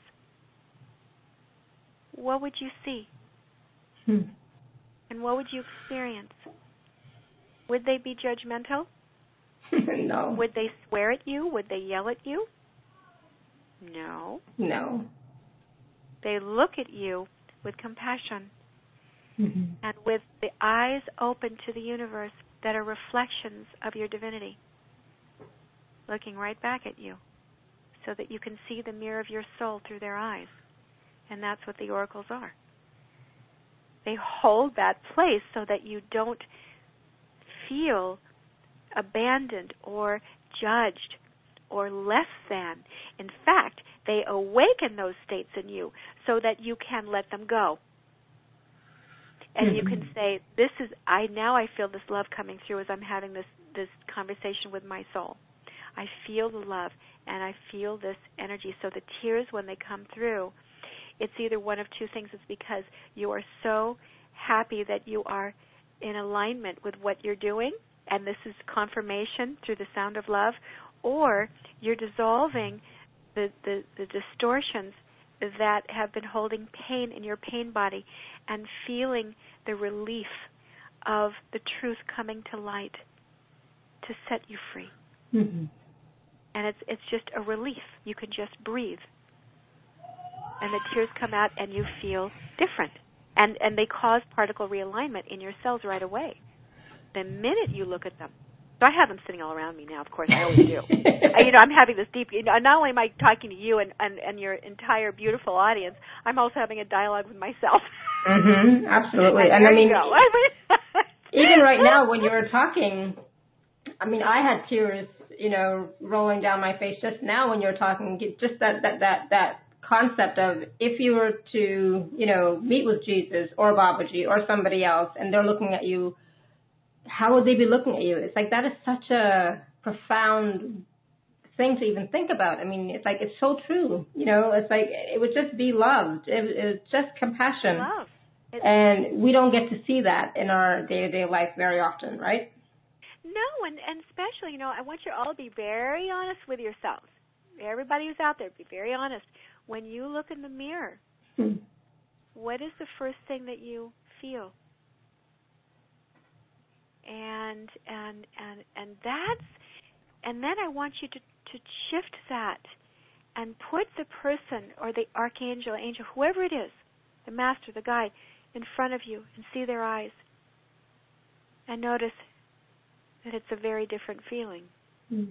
what would you see? Hmm. And what would you experience? Would they be judgmental? No. Would they swear at you? Would they yell at you? No. No. They look at you with compassion mm-hmm. and with the eyes open to the universe that are reflections of your divinity, looking right back at you so that you can see the mirror of your soul through their eyes. And that's what the oracles are. They hold that place so that you don't feel abandoned or judged or less than. In fact, they awaken those states in you so that you can let them go. And mm-hmm. you can say, this is, I now I feel this love coming through as I'm having this, this conversation with my soul. I feel the love, and I feel this energy. So the tears, when they come through, it's either one of two things. It's because you are so happy that you are in alignment with what you're doing, and this is confirmation through the sound of love, or you're dissolving the, the, the distortions that have been holding pain in your pain body and feeling the relief of the truth coming to light to set you free. Mm-hmm. And it's it's just a relief. You can just breathe. And the tears come out and you feel different. And and they cause particle realignment in your cells right away. The minute you look at them. So I have them sitting all around me now, of course, I always do. I, you know, I'm having this deep, you know, not only am I talking to you and, and, and your entire beautiful audience, I'm also having a dialogue with myself. Mm-hmm, absolutely. And, and I mean, go. even right now when you were talking, I mean, I had tears, you know, rolling down my face just now when you were talking, just that, that, that, that concept of if you were to, you know, meet with Jesus or Babaji or somebody else and they're looking at you, how would they be looking at you? It's like that is such a profound thing to even think about. I mean, it's like it's so true. You know, it's like it would just be loved. It, it's just compassion. Love. It's and we don't get to see that in our day-to-day life very often, right? No, and, and especially, you know, I want you all to be very honest with yourselves. Everybody who's out there, be very honest. When you look in the mirror, hmm. what is the first thing that you feel? And and and and that's and then I want you to, to shift that and put the person or the archangel, angel, whoever it is, the master, the guide, in front of you and see their eyes. And notice that it's a very different feeling. Mm.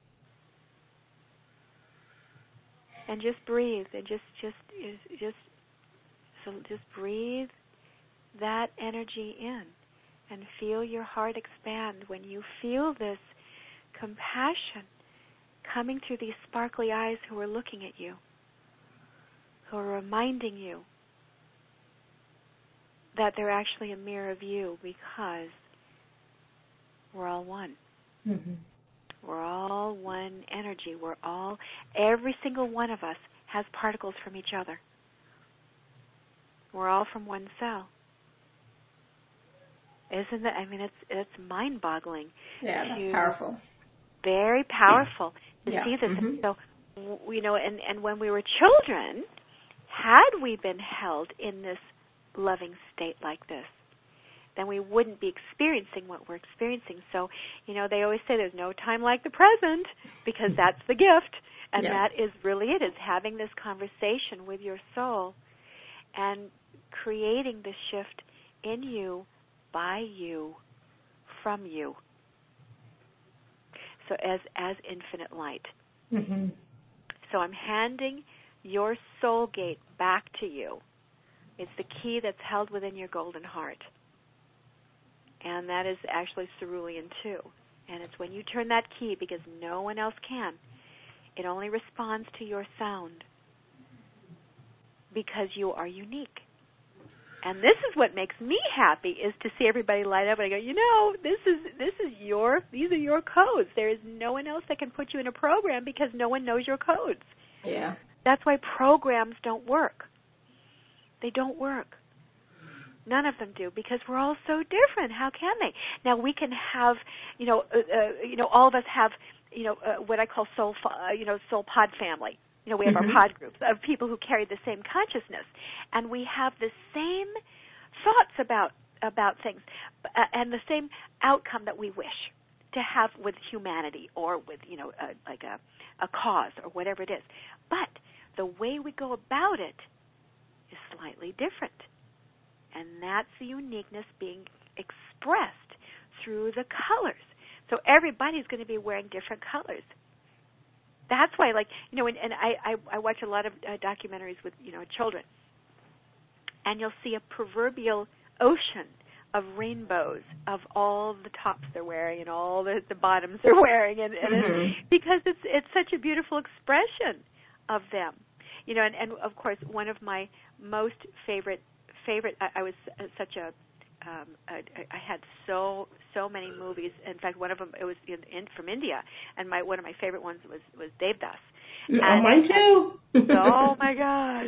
And just breathe and just just just so just breathe that energy in. And feel your heart expand when you feel this compassion coming through these sparkly eyes who are looking at you, who are reminding you that they're actually a mirror of you because we're all one. Mm-hmm. We're all one energy. We're all, every single one of us has particles from each other. We're all from one cell. Isn't that? I mean, it's it's mind-boggling. Yeah, to, that's powerful. Very powerful to yeah. see this. Mm-hmm. So, you know, and, and when we were children, had we been held in this loving state like this, then we wouldn't be experiencing what we're experiencing. So, you know, they always say there's no time like the present because that's the gift. And yeah. that is really it, is having this conversation with your soul and creating this shift in you, by you, from you. So as as infinite light. Mm-hmm. So I'm handing your soul gate back to you. It's the key that's held within your golden heart. And that is actually cerulean too. And it's when you turn that key, because no one else can, it only responds to your sound because you are unique. And this is what makes me happy, is to see everybody light up and I go, you know, this is this is your these are your codes. There is no one else that can put you in a program because no one knows your codes. Yeah. That's why programs don't work. They don't work. None of them do, because we're all so different. How can they? Now we can have, you know, uh, uh, you know, all of us have, you know, uh, what I call soul, uh, you know, soul pod family. You know, we have mm-hmm. our pod groups of people who carry the same consciousness, and we have the same thoughts about about things, uh, and the same outcome that we wish to have with humanity or with, you know, a, like a a cause or whatever it is. But the way we go about it is slightly different. And that's the uniqueness being expressed through the colors. So everybody's going to be wearing different colors. That's why, like, you know, and, and I, I, I watch a lot of uh, documentaries with, you know, children. And you'll see a proverbial ocean of rainbows of all the tops they're wearing and all the, the bottoms they're wearing. And, and mm-hmm. it's, because it's it's such a beautiful expression of them. You know, and, and of course, one of my most favorite favorite. I, I was such a. Um, I, I had so so many movies. In fact, one of them it was in, in, from India, and my one of my favorite ones was was Devdas. Oh, and, mine too. and, oh my gosh,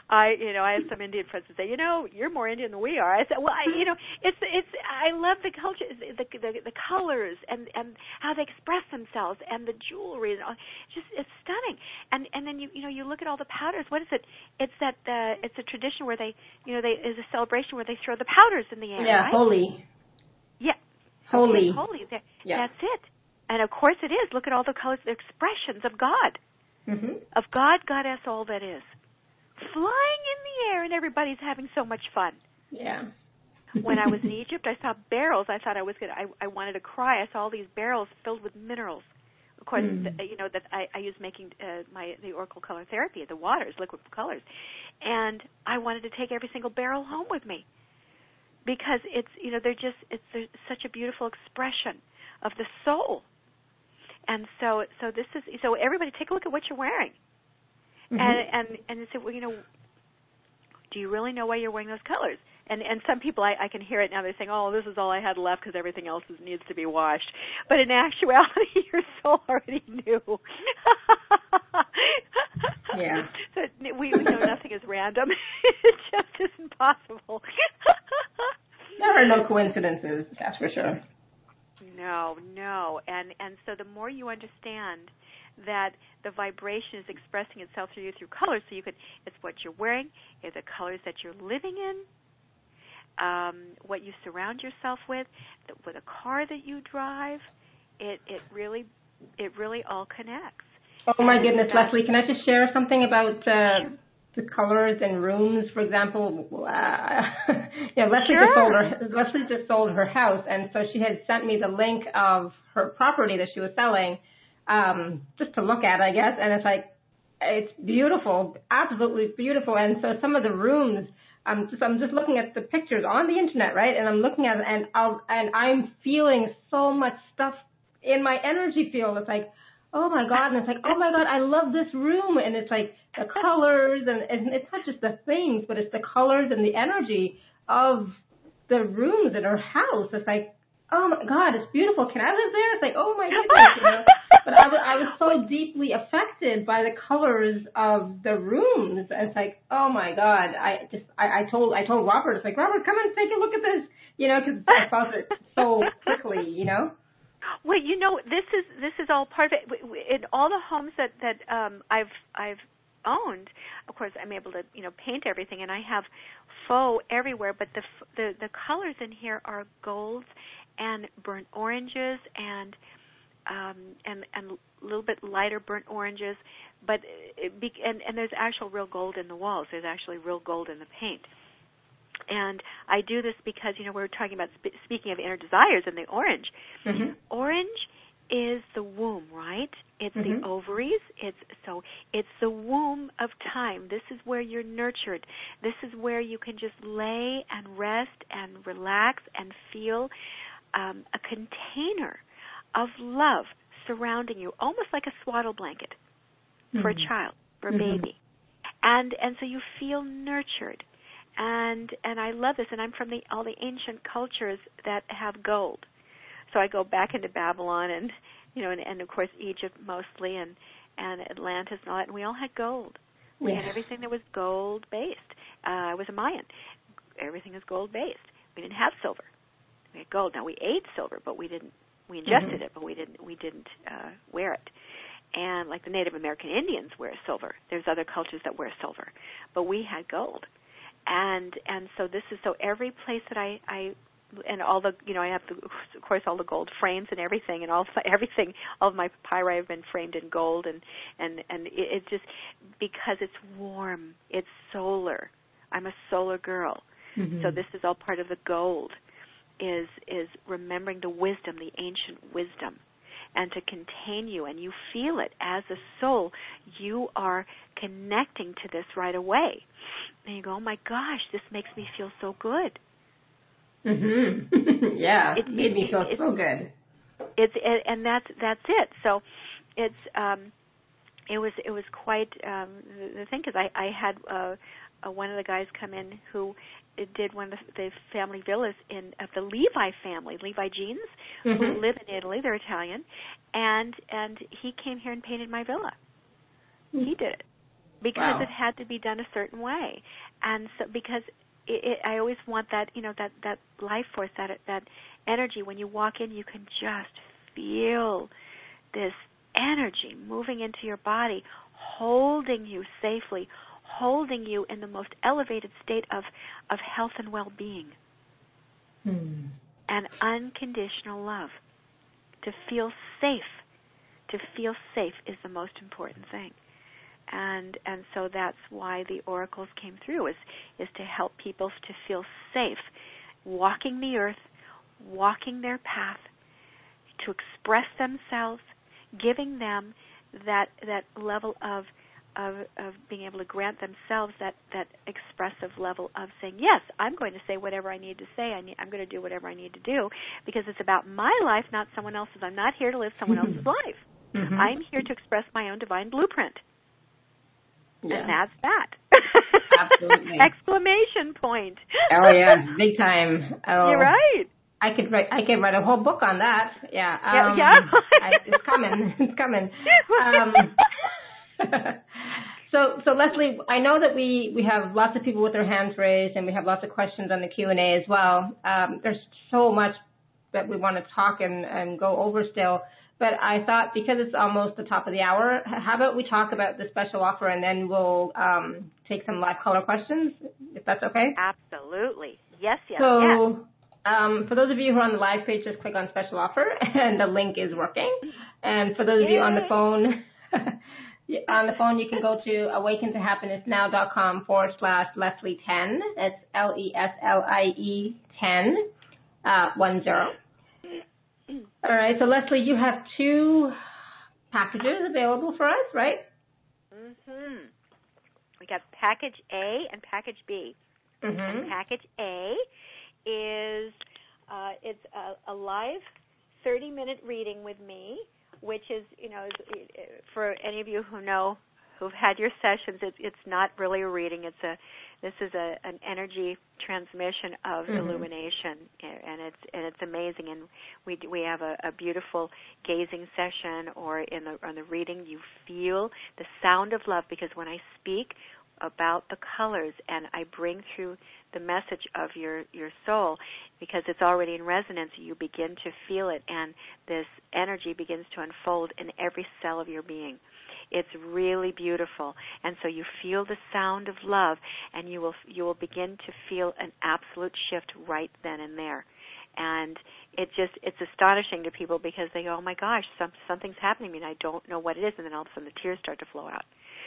I, you know, I had some Indian friends who say, you know, you're more Indian than we are. I said, well, I, you know, it's, it's, I love the culture, the, the, the colors and, and how they express themselves and the jewelry and all. Just, it's stunning. And, and then you, you know, you look at all the powders. What is it? It's that, uh, it's a tradition where they, you know, they, is a celebration where they throw the powders in the air. Yeah, right? holy. Yeah. Holy. Okay, holy. Yeah. That's it. And of course it is. Look at all the colors, the expressions of God. Mm-hmm. Of God, Goddess, all that is. Flying in the air, and everybody's having so much fun. Yeah. When I was in Egypt, I saw barrels. I thought I was gonna. I, I wanted to cry. I saw all these barrels filled with minerals. Of course, mm. the, you know that I, I use making uh, my the Oracle color therapy, the waters, liquid colors, and I wanted to take every single barrel home with me because it's you know they're just it's they're such a beautiful expression of the soul. And so so this is so everybody take a look at what you're wearing. Mm-hmm. And and and they say, well, you know, do you really know why you're wearing those colors? And and some people, I, I can hear it now. They're saying, oh, this is all I had left because everything else is, needs to be washed. But in actuality, your soul already knew. Yeah. So we, we know nothing is random. It just isn't possible. There are no coincidences, that's for sure. No, no. And and so the more you understand that the vibration is expressing itself through you through colors, so you can, it's what you're wearing, it's the colors that you're living in, um, what you surround yourself with, the, with a car that you drive, it, it really, it really all connects. Oh my and goodness, that, Leslie, can I just share something about uh, the colors and rooms? For example, uh, yeah, Leslie sure. just sold her Leslie just sold her house, and so she had sent me the link of her property that she was selling. Um, just to look at, I guess, and it's like, it's beautiful, absolutely beautiful. And so some of the rooms, I'm just, I'm just looking at the pictures on the internet, right? And I'm looking at it, and I'll, and I'm feeling so much stuff in my energy field. It's like, oh my God, and it's like, oh my God, I love this room, and it's like the colors, and, and it's not just the things, but it's the colors and the energy of the rooms in her house. It's like, oh my God, it's beautiful. Can I live there? It's like, oh my goodness, you know. But I was, I was so deeply affected by the colors of the rooms. And it's like, oh my God, I just, I, I told, I told Robert, it's like, Robert, come and take a look at this, you know, because I felt it so quickly, you know. Well, you know, this is this is all part of it. In all the homes that that um, I've I've owned, of course, I'm able to you know paint everything, and I have faux everywhere. But the the the colors in here are golds and burnt oranges and um, and and a little bit lighter burnt oranges, but it be, and and there's actual real gold in the walls. There's actually real gold in the paint. And I do this because, you know, we were talking about, sp- speaking of inner desires and the orange. Mm-hmm. Orange is the womb, right? It's mm-hmm. the ovaries. It's so it's the womb of time. This is where you're nurtured. This is where you can just lay and rest and relax and feel um, a container of love surrounding you, almost like a swaddle blanket mm-hmm. for a child, for a mm-hmm. baby. And and so you feel nurtured. And and I love this, and I'm from the all the ancient cultures that have gold. So I go back into Babylon, and you know, and, and of course Egypt mostly, and and Atlantis and all that. And we all had gold. We yeah. had everything that was gold based. Uh, I was a Mayan. Everything is gold based. We didn't have silver. We had gold. Now we ate silver, but we didn't. We ingested mm-hmm. it, but we didn't. We didn't uh, wear it. And like the Native American Indians wear silver. There's other cultures that wear silver, but we had gold. And and so this is so every place that I, I and all the you know I have the, of course all the gold frames and everything and all everything all of my papyri have been framed in gold and and and it, it just because it's warm, it's solar. I'm a solar girl, mm-hmm. so this is all part of the gold. Is is remembering the wisdom, the ancient wisdom. And to contain you, and you feel it as a soul, you are connecting to this right away. And you go, oh my gosh, this makes me feel so good. Mm-hmm. yeah, it made me feel it, so good. It's it, and that's that's it. So it's um, it was it was quite um, the, the thing because I I had uh, uh, one of the guys come in who did one of the, the family villas in of the Levi family, Levi Jeans, mm-hmm. who live in Italy. They're Italian, and and he came here and painted my villa. Mm-hmm. He did it. because wow. it had to be done a certain way. And so because it, it, I always want that, you know, that, that life force, that that energy. When you walk in, you can just feel this energy moving into your body, holding you safely, holding you in the most elevated state of, of health and well-being. Hmm. And unconditional love. To feel safe. To feel safe is the most important thing. And and so that's why the oracles came through, is is to help people to feel safe, walking the earth, walking their path, to express themselves, giving them that that level of of of being able to grant themselves that, that expressive level of saying, yes, I'm going to say whatever I need to say. I need, I'm going to do whatever I need to do, because it's about my life, not someone else's. I'm not here to live someone else's life. Mm-hmm. I'm here to express my own divine blueprint. Yeah. And that's that. Absolutely. Exclamation point. Oh yeah, big time. Oh, You're right. I could write. I could write a whole book on that. Yeah. Um, yeah. yeah. I, it's coming. It's coming. Um, so, so Leslie, I know that we, we have lots of people with their hands raised, and we have lots of questions on the Q and A as well. Um, there's so much that we want to talk and, and go over still. But I thought, because it's almost the top of the hour, how about we talk about the special offer, and then we'll um, take some live caller questions, if that's okay? Absolutely. Yes, yes, so, yes. Um, for those of you who are on the live page, just click on special offer, and the link is working. And for those Yay. of you on the phone, on the phone, you can go to awaken to happiness now dot com forward slash Leslie ten. That's L E S L I E ten, uh, one zero. All right, so Leslie, you have two packages available for us, right? Mm-hmm. We got package A and package B. Mm-hmm. And package A is uh, it's a, a live thirty-minute reading with me, which is, you know, for any of you who know, who've had your sessions, it, it's not really a reading. It's a this is a an energy transmission of mm-hmm. illumination, and it's and it's amazing. And we we have a, a beautiful gazing session, or in the on the reading, you feel the sound of love, because when I speak about the colors and I bring through the message of your, your soul, because it's already in resonance, you begin to feel it, and this energy begins to unfold in every cell of your being. It's really beautiful, and so you feel the sound of love, and you will you will begin to feel an absolute shift right then and there. And it just it's astonishing to people, because they go, oh my gosh, some, something's happening to me and I don't know what it is, and then all of a sudden the tears start to flow out.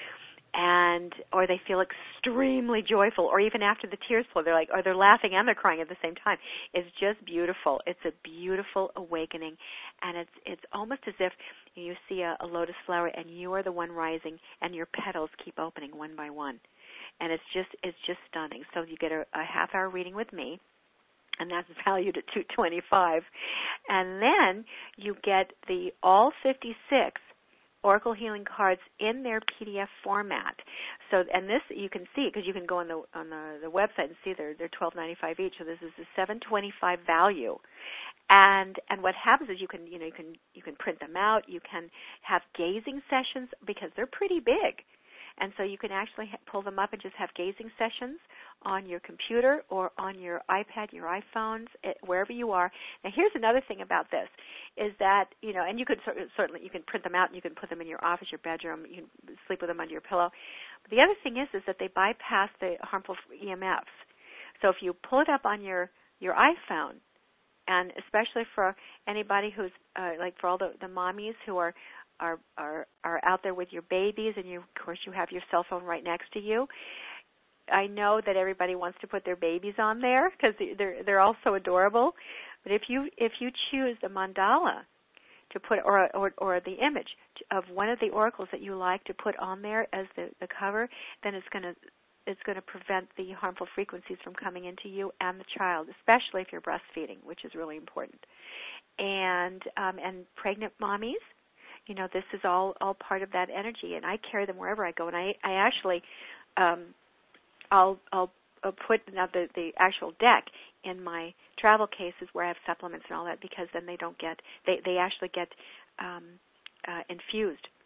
And or they feel extremely joyful, or even after the tears flow, they're like, or they're laughing and they're crying at the same time. It's just beautiful. It's a beautiful awakening, and it's it's almost as if you see a, a lotus flower and you are the one rising, and your petals keep opening one by one, and it's just it's just stunning. So you get a, a half hour reading with me, and that's valued at two hundred twenty-five dollars, and then you get the all fifty-six Oracle Healing cards in their P D F format. So, and this you can see, because you can go on the on the, the website and see they're they're twelve ninety-five each. So this is a seven twenty-five value. And and what happens is you can you know you can you can print them out. You can have gazing sessions, because they're pretty big. And so you can actually ha- pull them up and just have gazing sessions on your computer or on your iPad, your iPhones, it, wherever you are. Now, here's another thing about this, is that, you know, and you could certainly, you can print them out and you can put them in your office, your bedroom, you can sleep with them under your pillow. But the other thing is, is that they bypass the harmful E M Fs. So if you pull it up on your, your iPhone, and especially for anybody who's, uh, like for all the, the mommies who are, Are, are are out there with your babies, and you, of course, you have your cell phone right next to you. I know that everybody wants to put their babies on there, because they're they're all so adorable. But if you if you choose the mandala to put, or or or the image of one of the oracles that you like to put on there as the, the cover, then it's going to it's going to prevent the harmful frequencies from coming into you and the child, especially if you're breastfeeding, which is really important. And um, and pregnant mommies, you know, this is all, all part of that energy, and I carry them wherever I go. And I, I actually, um, I'll, I'll, I'll put now the, the actual deck in my travel cases where I have supplements and all that, because then they don't get, they, they actually get um, uh, infused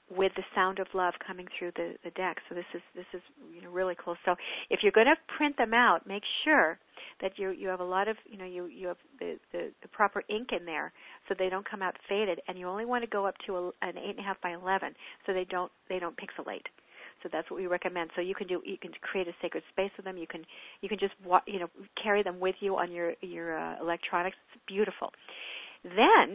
with the sound of love coming through the, the deck. So this is this is you know really cool. So if you're going to print them out, make sure that you you have a lot of you know you you have the, the, the proper ink in there so they don't come out faded, and you only want to go up to a, an eight and a half by eleven so they don't they don't pixelate. So that's what we recommend. So you can do you can create a sacred space with them. You can you can just you know carry them with you on your your uh, electronics. It's beautiful. Then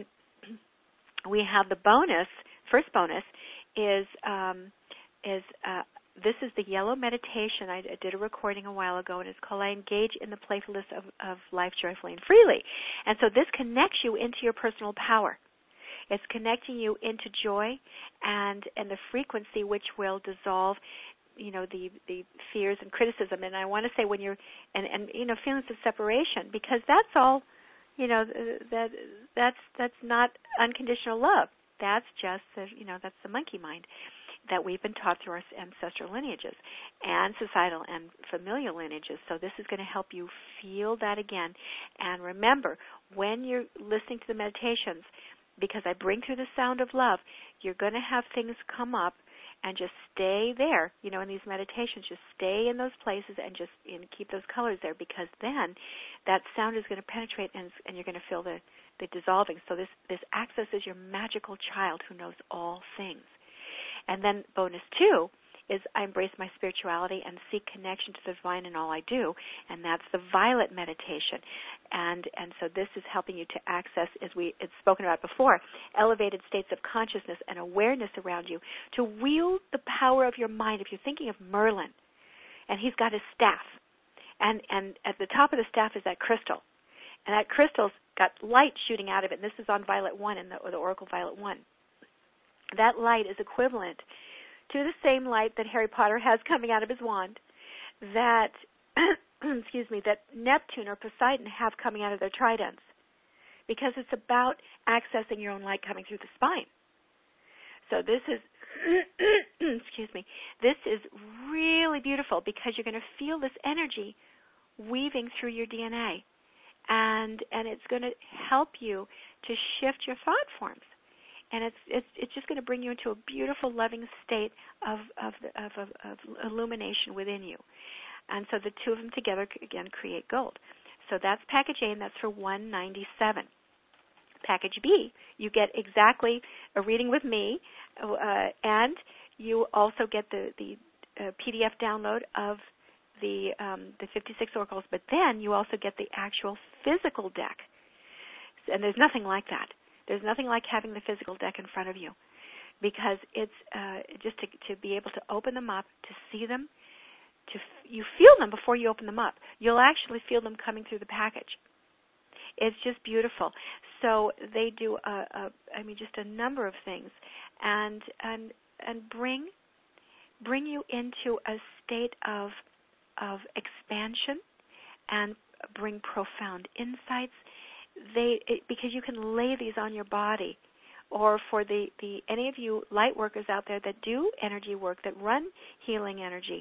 we have the bonus. First bonus is um, is uh, this is the yellow meditation. I, I did a recording a while ago, and it's called "I Engage in the Playfulness of, of Life Joyfully and Freely." And so this connects you into your personal power. It's connecting you into joy and and the frequency which will dissolve, you know, the the fears and criticism. And I want to say when you're and and you know feelings of separation, because that's all, you know, that that's that's not unconditional love. That's just, the, you know, that's the monkey mind that we've been taught through our ancestral lineages and societal and familial lineages. So this is going to help you feel that again. And remember, when you're listening to the meditations, because I bring through the sound of love, you're going to have things come up, and just stay there, you know, in these meditations. Just stay in those places and just you know, keep those colors there, because then that sound is going to penetrate and, and you're going to feel the, the dissolving. So this, this accesses your magical child who knows all things. And then bonus two is I embrace my spirituality and seek connection to the divine in all I do, and that's the violet meditation. And and so this is helping you to access, as we had spoken about before, elevated states of consciousness and awareness around you, to wield the power of your mind. If you're thinking of Merlin, and he's got his staff, and, and at the top of the staff is that crystal, and that crystal's got light shooting out of it, and this is on Violet one, in the, or the Oracle Violet one. That light is equivalent to the same light that Harry Potter has coming out of his wand, that, excuse me, that Neptune or Poseidon have coming out of their tridents, because it's about accessing your own light coming through the spine. So this is, excuse me, this is really beautiful, because you're going to feel this energy weaving through your D N A, and and it's going to help you to shift your thought forms. And it's it's it's just going to bring you into a beautiful, loving state of of, of of of illumination within you. And so the two of them together again create gold. So that's package A, and that's for one hundred ninety-seven dollars. Package B, you get exactly a reading with me, uh, and you also get the the uh, P D F download of the um, the fifty-six oracles. But then you also get the actual physical deck, and there's nothing like that. There's nothing like having the physical deck in front of you, because it's uh, just to, to be able to open them up, to see them, to f- you feel them before you open them up. You'll actually feel them coming through the package. It's just beautiful. So they do, a, a, I mean, just a number of things, and and and bring bring you into a state of of expansion, and bring profound insights. They it, because you can lay these on your body, or for the, the any of you light workers out there that do energy work, that run healing energy,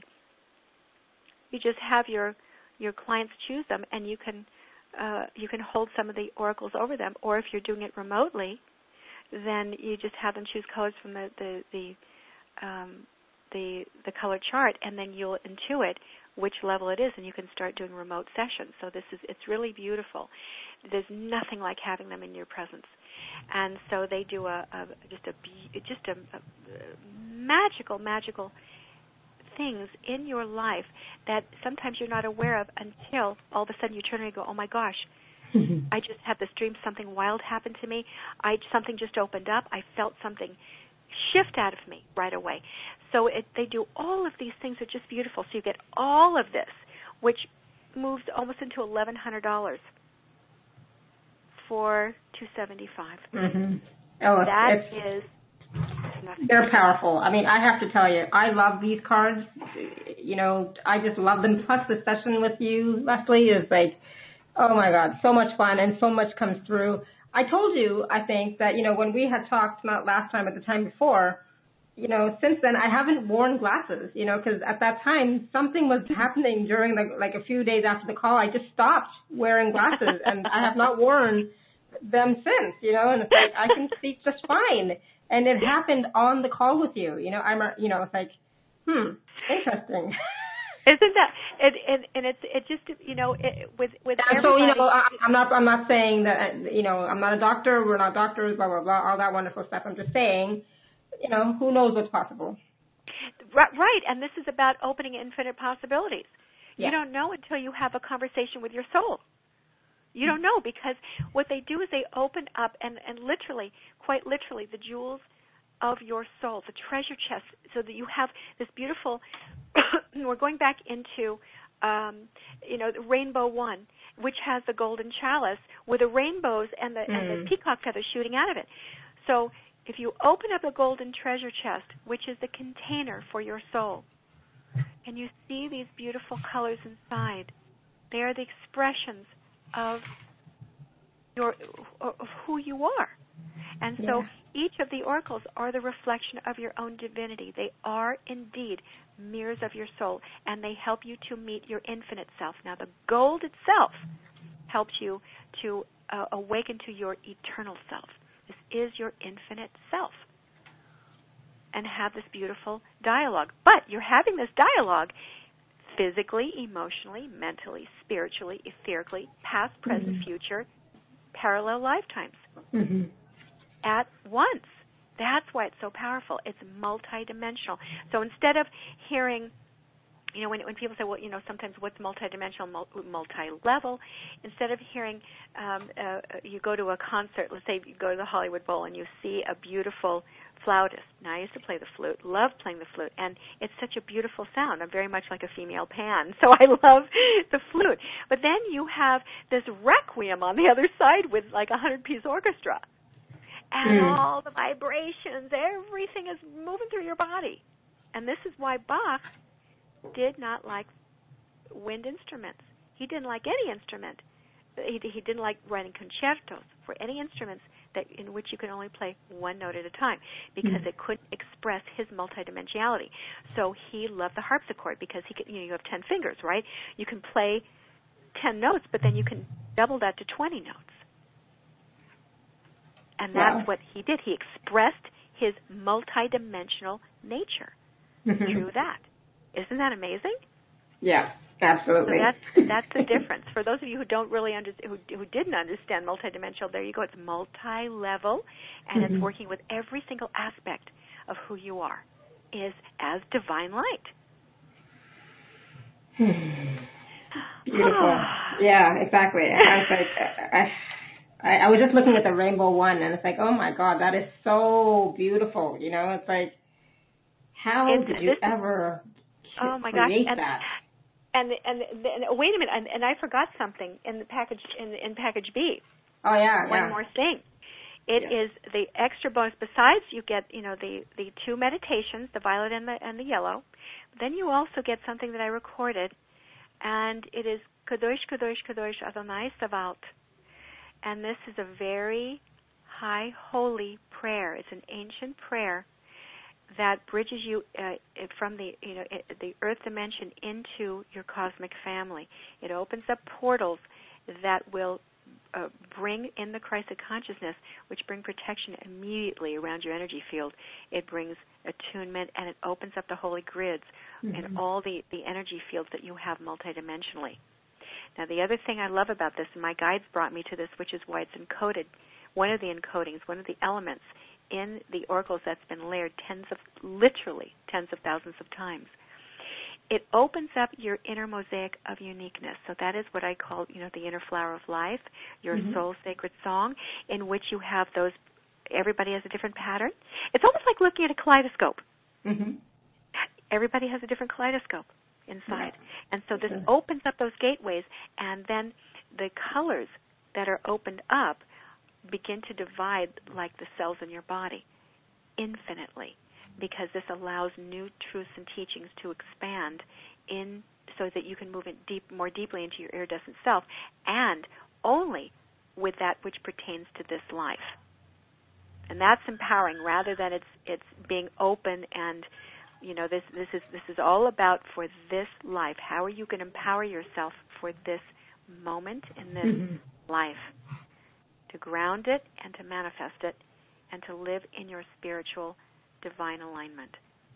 you just have your your clients choose them, and you can uh, you can hold some of the oracles over them. Or if you're doing it remotely, then you just have them choose colors from the the the um, the, the color chart, and then you'll intuit which level it is, and you can start doing remote sessions. So this is it's really beautiful. There's nothing like having them in your presence, and so they do a, a just a just a, a magical, magical things in your life that sometimes you're not aware of until all of a sudden you turn around and go, "Oh my gosh, mm-hmm. I just had this dream. Something wild happened to me. I something just opened up. I felt something shift out of me right away." So it, they do all of these things that are just beautiful. So you get all of this, which moves almost into eleven hundred dollars for two seventy-five. Mm-hmm. Oh, that it's, is nothing. They're powerful. I mean, I have to tell you, I love these cards. You know, I just love them. Plus, the session with you, Leslie, is like, oh my God, so much fun, and so much comes through. I told you, I think, that, you know, when we had talked, not last time, but the time before, you know, since then, I haven't worn glasses, you know, because at that time, something was happening during, the, like, a few days after the call. I just stopped wearing glasses, and I have not worn them since, you know, and it's like, I can see just fine. And it happened on the call with you. You know, I'm, a, you know, it's like, hmm, interesting. Isn't that and and, and it's it just you know it, with with and everybody. So you know, I'm not I'm not saying that you know I'm not a doctor. We're not doctors. Blah blah blah. All that wonderful stuff. I'm just saying, you know, who knows what's possible. Right, and this is about opening infinite possibilities. Yeah. You don't know until you have a conversation with your soul. You don't know because what they do is they open up and and literally, quite literally, the jewels of your soul, the treasure chest, so that you have this beautiful. We're going back into, um, you know, the Rainbow One, which has the golden chalice with the rainbows and the mm. and the peacock feathers shooting out of it. So if you open up the golden treasure chest, which is the container for your soul, and you see these beautiful colors inside, they are the expressions of your of who you are. And so yeah. each of the oracles are the reflection of your own divinity. They are indeed mirrors of your soul, and they help you to meet your infinite self. Now, the gold itself helps you to uh, awaken to your eternal self. This is your infinite self. And have this beautiful dialogue. But you're having this dialogue physically, emotionally, mentally, spiritually, etherically, past, present, mm-hmm. future, parallel lifetimes. Mm-hmm. At once. That's why it's so powerful. It's multidimensional. So instead of hearing, you know, when when people say, well, you know, sometimes what's multidimensional, multi-level, instead of hearing, um, uh, you go to a concert, let's say you go to the Hollywood Bowl and you see a beautiful flautist. Now, I used to play the flute, love playing the flute, and it's such a beautiful sound. I'm very much like a female Pan, so I love the flute. But then you have this requiem on the other side with like a hundred-piece orchestra. And mm. all the vibrations, everything is moving through your body. And this is why Bach did not like wind instruments. He didn't like any instrument. He, he didn't like writing concertos for any instruments that in which you can only play one note at a time because mm. it couldn't express his multidimensionality. So he loved the harpsichord because he could, you know, you have ten fingers, right? You can play ten notes, but then you can double that to twenty notes. And that's wow. what he did. He expressed his multidimensional nature mm-hmm. through that. Isn't that amazing? Yeah, absolutely. So that's that's the difference. For those of you who don't really understand, who, who didn't understand multidimensional, there you go. It's multi-level, and mm-hmm. it's working with every single aspect of who you are, is as divine light. Beautiful. Yeah, exactly. I was like, I. I, I was just looking at the Rainbow One, and it's like, oh, my God, that is so beautiful. You know, it's like, how it's, did you this, ever oh my create gosh. And, that? And, and, and wait a minute, and, and I forgot something in the package in, in package B. Oh, yeah, One yeah. more thing. It yeah. is the extra bonus. Besides, you get, you know, the, the two meditations, the violet and the and the yellow. Then you also get something that I recorded, and it is Kadosh, Kadosh, Kadosh Adonai Sabaoth. And this is a very high, holy prayer. It's an ancient prayer that bridges you uh, from the you know the earth dimension into your cosmic family. It opens up portals that will uh, bring in the Christ of consciousness, which bring protection immediately around your energy field. It brings attunement, and it opens up the holy grids mm-hmm. and all the, the energy fields that you have multidimensionally. Now, the other thing I love about this, and my guides brought me to this, which is why it's encoded, one of the encodings, one of the elements in the oracles that's been layered tens of, literally tens of thousands of times. It opens up your inner mosaic of uniqueness. So that is what I call, you know, the inner flower of life, your mm-hmm. soul sacred song, in which you have those, everybody has a different pattern. It's almost like looking at a kaleidoscope. Mm-hmm. Everybody has a different kaleidoscope inside. Yeah. And so this yeah. opens up those gateways, and then the colors that are opened up begin to divide like the cells in your body infinitely, because this allows new truths and teachings to expand in so that you can move in deep, more deeply into your iridescent self, and only with that which pertains to this life. And that's empowering, rather than it's it's being open and, you know, this this is this is all about for this life. How are you going to empower yourself for this moment in this mm-hmm. life? To ground it and to manifest it and to live in your spiritual divine alignment.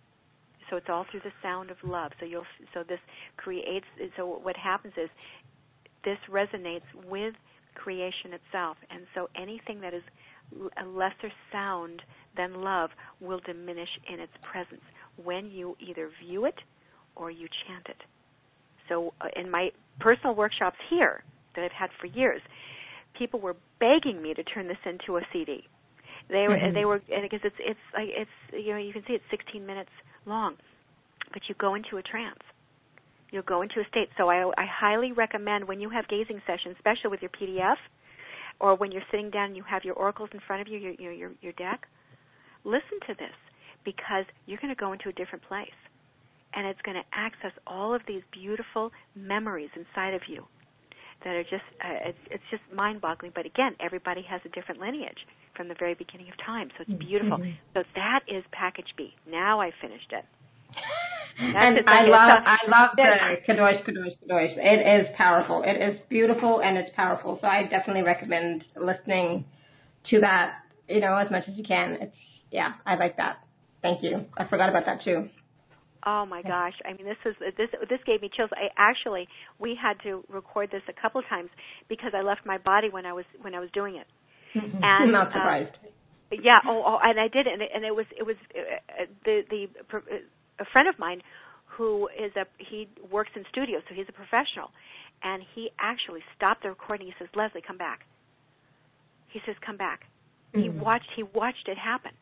So it's all through the sound of love. So you'll so this creates so what happens is this resonates with creation itself, and so anything that is a lesser sound than love will diminish in its presence when you either view it or you chant it. So uh, in my personal workshops here that I've had for years, people were begging me to turn this into a C D. They were, mm-hmm. they were, because it's it's like it's you know you can see it's sixteen minutes long, but you go into a trance. You'll go into a state. So I, I highly recommend when you have gazing sessions, especially with your P D F, or when you're sitting down and you have your oracles in front of you, your your your, your deck, listen to this, because you're going to go into a different place, and it's going to access all of these beautiful memories inside of you that are just uh, it's, it's just mind-boggling. But again, everybody has a different lineage from the very beginning of time, so it's beautiful. Mm-hmm. So that is package B. Now I finished it. And I love, I love the Kadosh, Kadosh, Kadosh. It is powerful. It is beautiful and it's powerful. So I definitely recommend listening to that, you know, as much as you can. It's, yeah, I like that. Thank you. I forgot about that too. Oh my gosh! I mean, this is this this gave me chills. I actually we had to record this a couple of times because I left my body when I was when I was doing it. Mm-hmm. And, I'm not surprised. Uh, yeah. Oh, oh, and I did it, and it, and it was it was uh, the the. Uh, a friend of mine who is a he works in studios, so he's a professional, and he actually stopped the recording. He says, "Leslie, come back." He says, "Come back." Mm-hmm. He watched he watched it happen,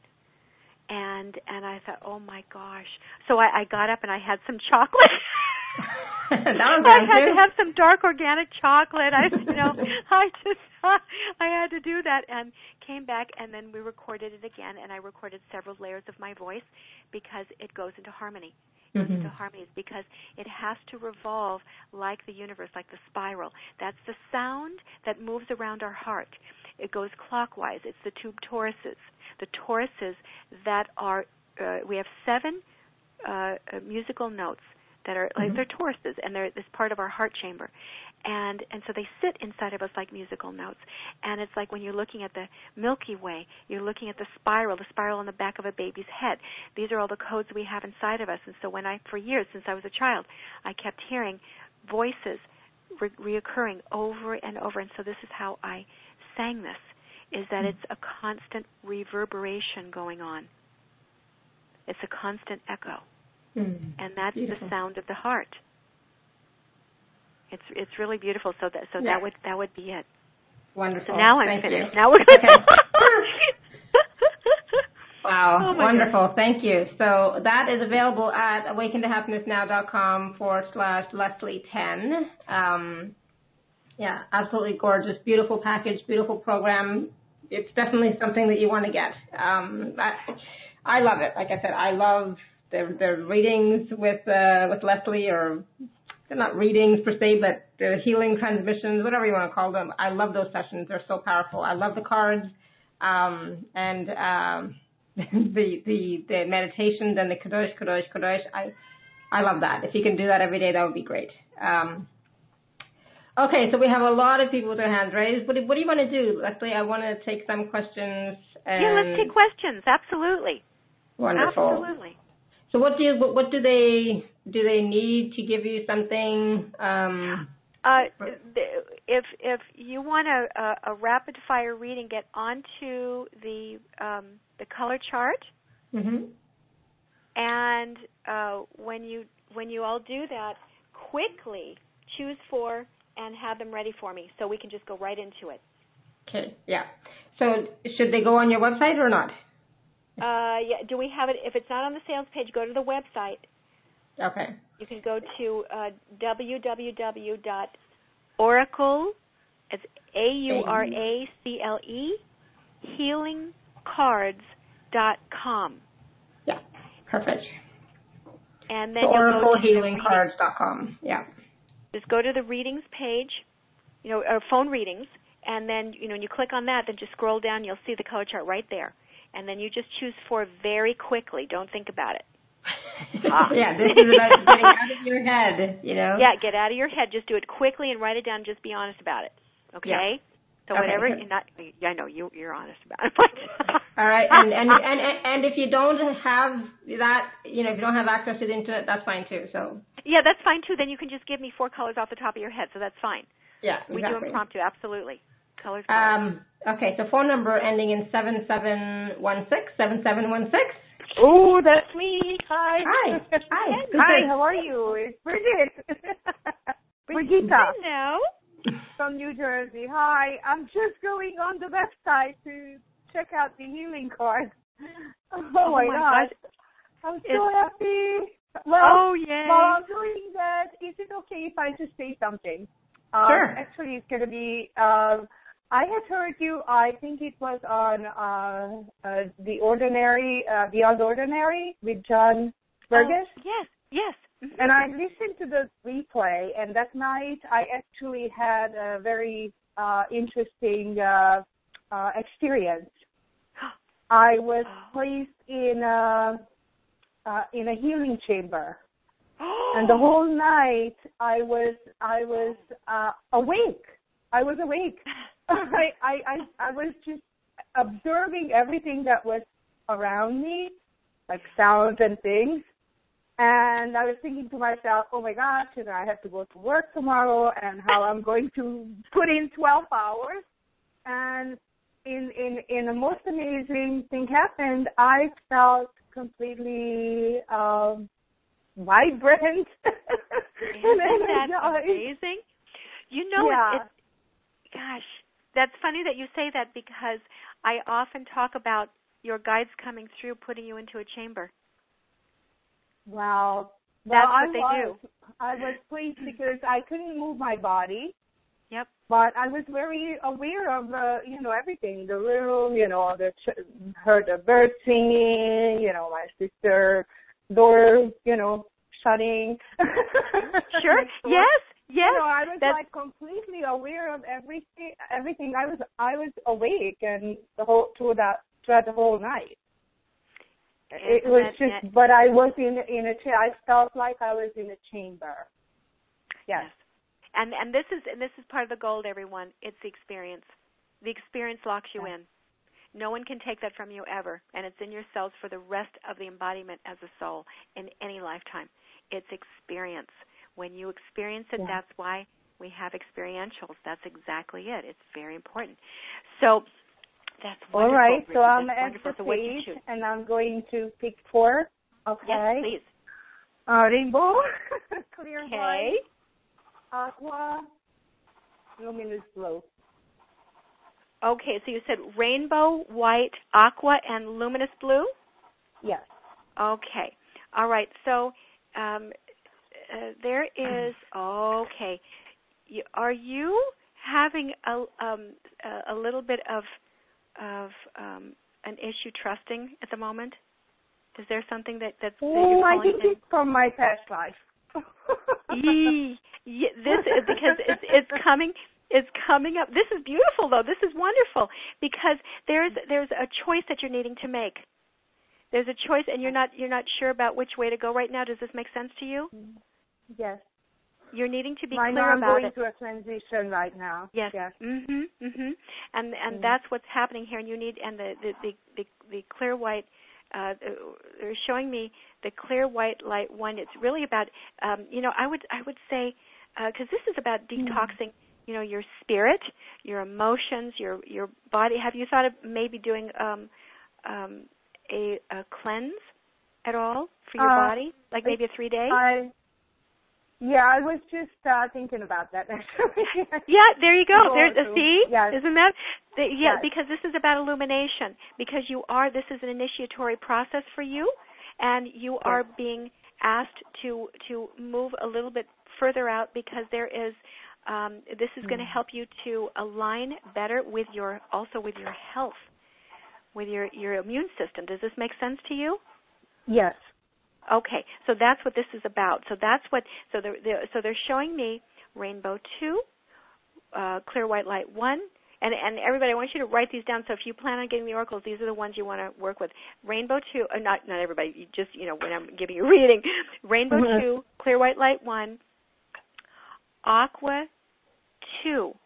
and and I thought, "Oh my gosh!" So I, I got up and I had some chocolate. that was I had to have some dark organic chocolate. I you know I just I had to do that, and came back, and then we recorded it again, and I recorded several layers of my voice because it goes into harmony. It goes mm-hmm. into harmony because it has to revolve like the universe, like the spiral. That's the sound that moves around our heart. It goes clockwise. It's the two Tauruses. The Tauruses that are, uh, we have seven uh, musical notes that are like mm-hmm. they're Tauruses, and they're this part of our heart chamber, and and so they sit inside of us like musical notes. And it's like when you're looking at the Milky Way, you're looking at the spiral, the spiral on the back of a baby's head. These are all the codes we have inside of us. And so when I, for years since I was a child, I kept hearing voices re- reoccurring over and over. And so this is how I sang this: is that mm-hmm. it's a constant reverberation going on. It's a constant echo. Mm, and that's beautiful. The sound of the heart. It's it's really beautiful. So that so yeah. that would that would be it. Wonderful. So now I'm Thank finished. You. Now we're good. Okay. Wow, oh wonderful. God. Thank you. So that is available at awaken to happiness now dot com forward slash Leslie ten. Um, yeah, absolutely gorgeous, beautiful package, beautiful program. It's definitely something that you want to get. Um, I, I love it. Like I said, I love the, the readings with uh, with Leslie, or they're not readings per se, but the healing transmissions, whatever you want to call them. I love those sessions. They're so powerful. I love the cards um, and um, the, the the meditations and the Kadosh, Kadosh, Kadosh. I, I love that. If you can do that every day, that would be great. Um, okay, so we have a lot of people with their hands raised. What do, what do you want to do, Leslie? I want to take some questions. And yeah, let's take questions. Absolutely. Wonderful. Absolutely. So what do you, what, what do they do? They need to give you something? Um, uh, if if you want a, a, a rapid fire reading, get onto the um, the color chart, mm-hmm. and uh, when you when you all do that, quickly choose four and have them ready for me, so we can just go right into it. Okay. Yeah. So should they go on your website or not? Uh, yeah. Do we have it? If it's not on the sales page, go to the website. Okay. You can go to uh, w w w dot oracle. It's A U R A C L E healing cards dot com. Yeah. Perfect. And then so oracle healing the cards dot com. Yeah. Just go to the readings page, you know, or phone readings, and then you know, when you click on that, then just scroll down. You'll see the color chart right there. And then you just choose four very quickly. Don't think about it. Ah. Yeah, this is about getting out of your head, you know? Yeah, get out of your head. Just do it quickly and write it down. Just be honest about it. Okay? So okay. whatever, you're not, I know you, you're honest about it. But all right, and, and and and if you don't have that, you know, if you don't have access to the internet, that's fine too. So yeah, that's fine too. Then you can just give me four colors off the top of your head, so that's fine. yeah, We exactly. do impromptu, absolutely. Colors. Um. Okay, so phone number ending in seven seven one six seven seven one six. Oh, that's me. Hi. Hi. Hi. Hi, how are you? It's Bridget. Brigitta. Hello. From New Jersey. Hi. I'm just going on the website to check out the healing card. Oh, oh my, my gosh. gosh. I'm so It's, happy. Well, oh, yay. while I'm doing that, is it okay if I just say something? Um, Sure. Actually, it's going to be, um, I had heard you, I think it was on uh, uh, The Ordinary, uh, Beyond Ordinary with John Burgess. Oh, yes, yes. Mm-hmm. And I listened to the replay, and that night I actually had a very uh, interesting uh, uh, experience. I was placed in a, uh, in a healing chamber, and the whole night I was I was uh, awake. I was awake. I, I I I was just observing everything that was around me, like sounds and things. And I was thinking to myself, oh my gosh, you know, I have to go to work tomorrow, and how I'm going to put in twelve hours. And in in in the most amazing thing happened. I felt completely um, vibrant. Isn't that amazing? You know, yeah. it, it, gosh, that's funny that you say that, because I often talk about your guides coming through, putting you into a chamber. Wow. That's well, what they I was, do. I was pleased because I couldn't move my body. Yep. But I was very aware of, uh, you know, everything. The room, you know, the ch- heard the birds singing, you know, my sister door, you know, shutting. Sure. Yes. Yes. You know, I was That's... like completely aware of everything. Everything. I was, I was awake, and the whole through that throughout the whole night. It Isn't was that, just, that, but I was in in a chair. I felt like I was in a chamber. Yes. yes. And and this is and this is part of the gold, everyone. It's the experience. The experience locks you in. No one can take that from you ever, and it's in your cells for the rest of the embodiment as a soul in any lifetime. It's experience. When you experience it, Yeah. that's why we have experientials. That's exactly it. It's very important. So that's wonderful. All right. Bridget. So I'm that's at the so what did you page, choose? and I'm going to pick four. Okay. Yes, please. Uh, rainbow, clear Okay. white, aqua, luminous blue. Okay, so you said rainbow, white, aqua, and luminous blue? Yes. Okay. All right. So um, uh, there is, okay. You, are you having a, um, a, a little bit of, of um, an issue trusting at the moment? Is there something that, that, that Oh, you're I calling think in? it's from my past life. Yee. Yeah, this is because it's it's coming it's coming up. This is beautiful though. This is wonderful because there's there's a choice that you're needing to make. There's a choice, and you're not you're not sure about which way to go right now. Does this make sense to you? Yes. You're needing to be I know clear I'm about going it. through a transition right now. Yes. Yes. Mhm. Mhm. And and Mm. that's what's happening here. And you need and the the the, the, the clear white. Uh, they're showing me the clear white light one. It's really about, um, you know, I would I would say, because uh, this is about detoxing, you know, your spirit, your emotions, your your body. Have you thought of maybe doing um, um, a, a cleanse at all for your Uh, body, like maybe a three day? I yeah, I was just uh, thinking about that actually. Yeah, there you go. There's a see, yes. isn't that? The, yeah, Yes. because this is about illumination. Because you are, this is an initiatory process for you, and you Yes. are being asked to to move a little bit further out because there is. Um, this is mm. going to help you to align better with your also with your health, with your your immune system. Does this make sense to you? Yes. Okay, so that's what this is about. So that's what. So they're, they're so they're showing me rainbow two, uh, clear white light one, and and everybody, I want you to write these down. So if you plan on getting the oracles, these are the ones you want to work with. Rainbow two, uh, not not everybody. You just you know when I'm giving you a reading, rainbow mm-hmm. two, clear white light one, aqua two,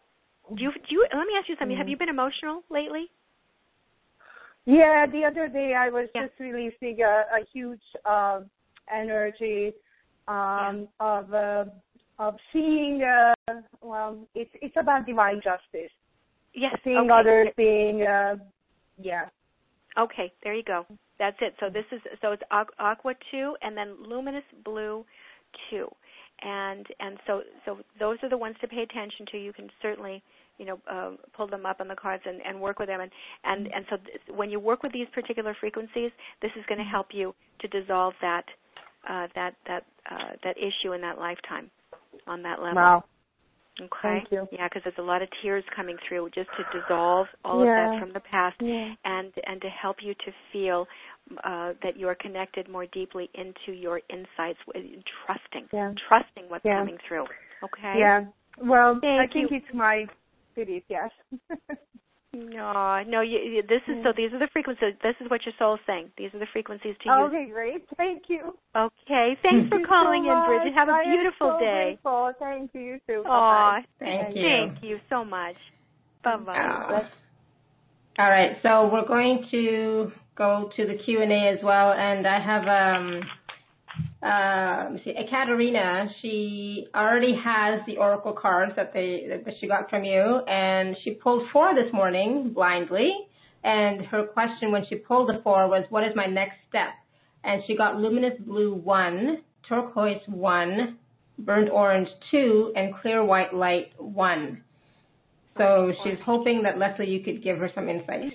Do you, do you, let me ask you something. Mm. Have you been emotional lately? Yeah, the other day I was yeah. just releasing a, a huge uh, energy um, yeah. of uh, of seeing. Uh, well, it's it's about divine justice. Yes. Seeing okay. others being. Uh, yeah. Okay, there you go. That's it. So this is so it's aqua two and then luminous blue two, and and so so those are the ones to pay attention to. You can certainly, you know, uh, pull them up on the cards and, and work with them. And, and, and so th- when you work with these particular frequencies, this is going to help you to dissolve that uh, that that uh, that issue in that lifetime on that level. Wow. Okay. Thank you. Yeah, because there's a lot of tears coming through just to dissolve all yeah. of that from the past, yeah. and and to help you to feel uh, that you are connected more deeply into your insights, trusting, yeah. trusting what's yeah. coming through. Okay. Yeah. Well, Thank I think you. it's my spirit. Yes. No, no. You, you, this is so. These are the frequencies. This is what your soul's saying. These are the frequencies to use. Okay, great. Thank you. Okay. Thanks for Thank calling you in, so Bridget. Have a I beautiful am so day. Grateful. Thank you. You too. Aw, thank you. Thank you so much. Bye bye. Oh. All right. So we're going to go to the Q and A as well, and I have um. Uh, let me see, Ekaterina, she already has the oracle cards that they that she got from you, and she pulled four this morning blindly. And her question when she pulled the four was, "What is my next step?" And she got luminous blue one, turquoise one, burnt orange two, and clear white light one. So she's hoping that Leslie, you could give her some insight.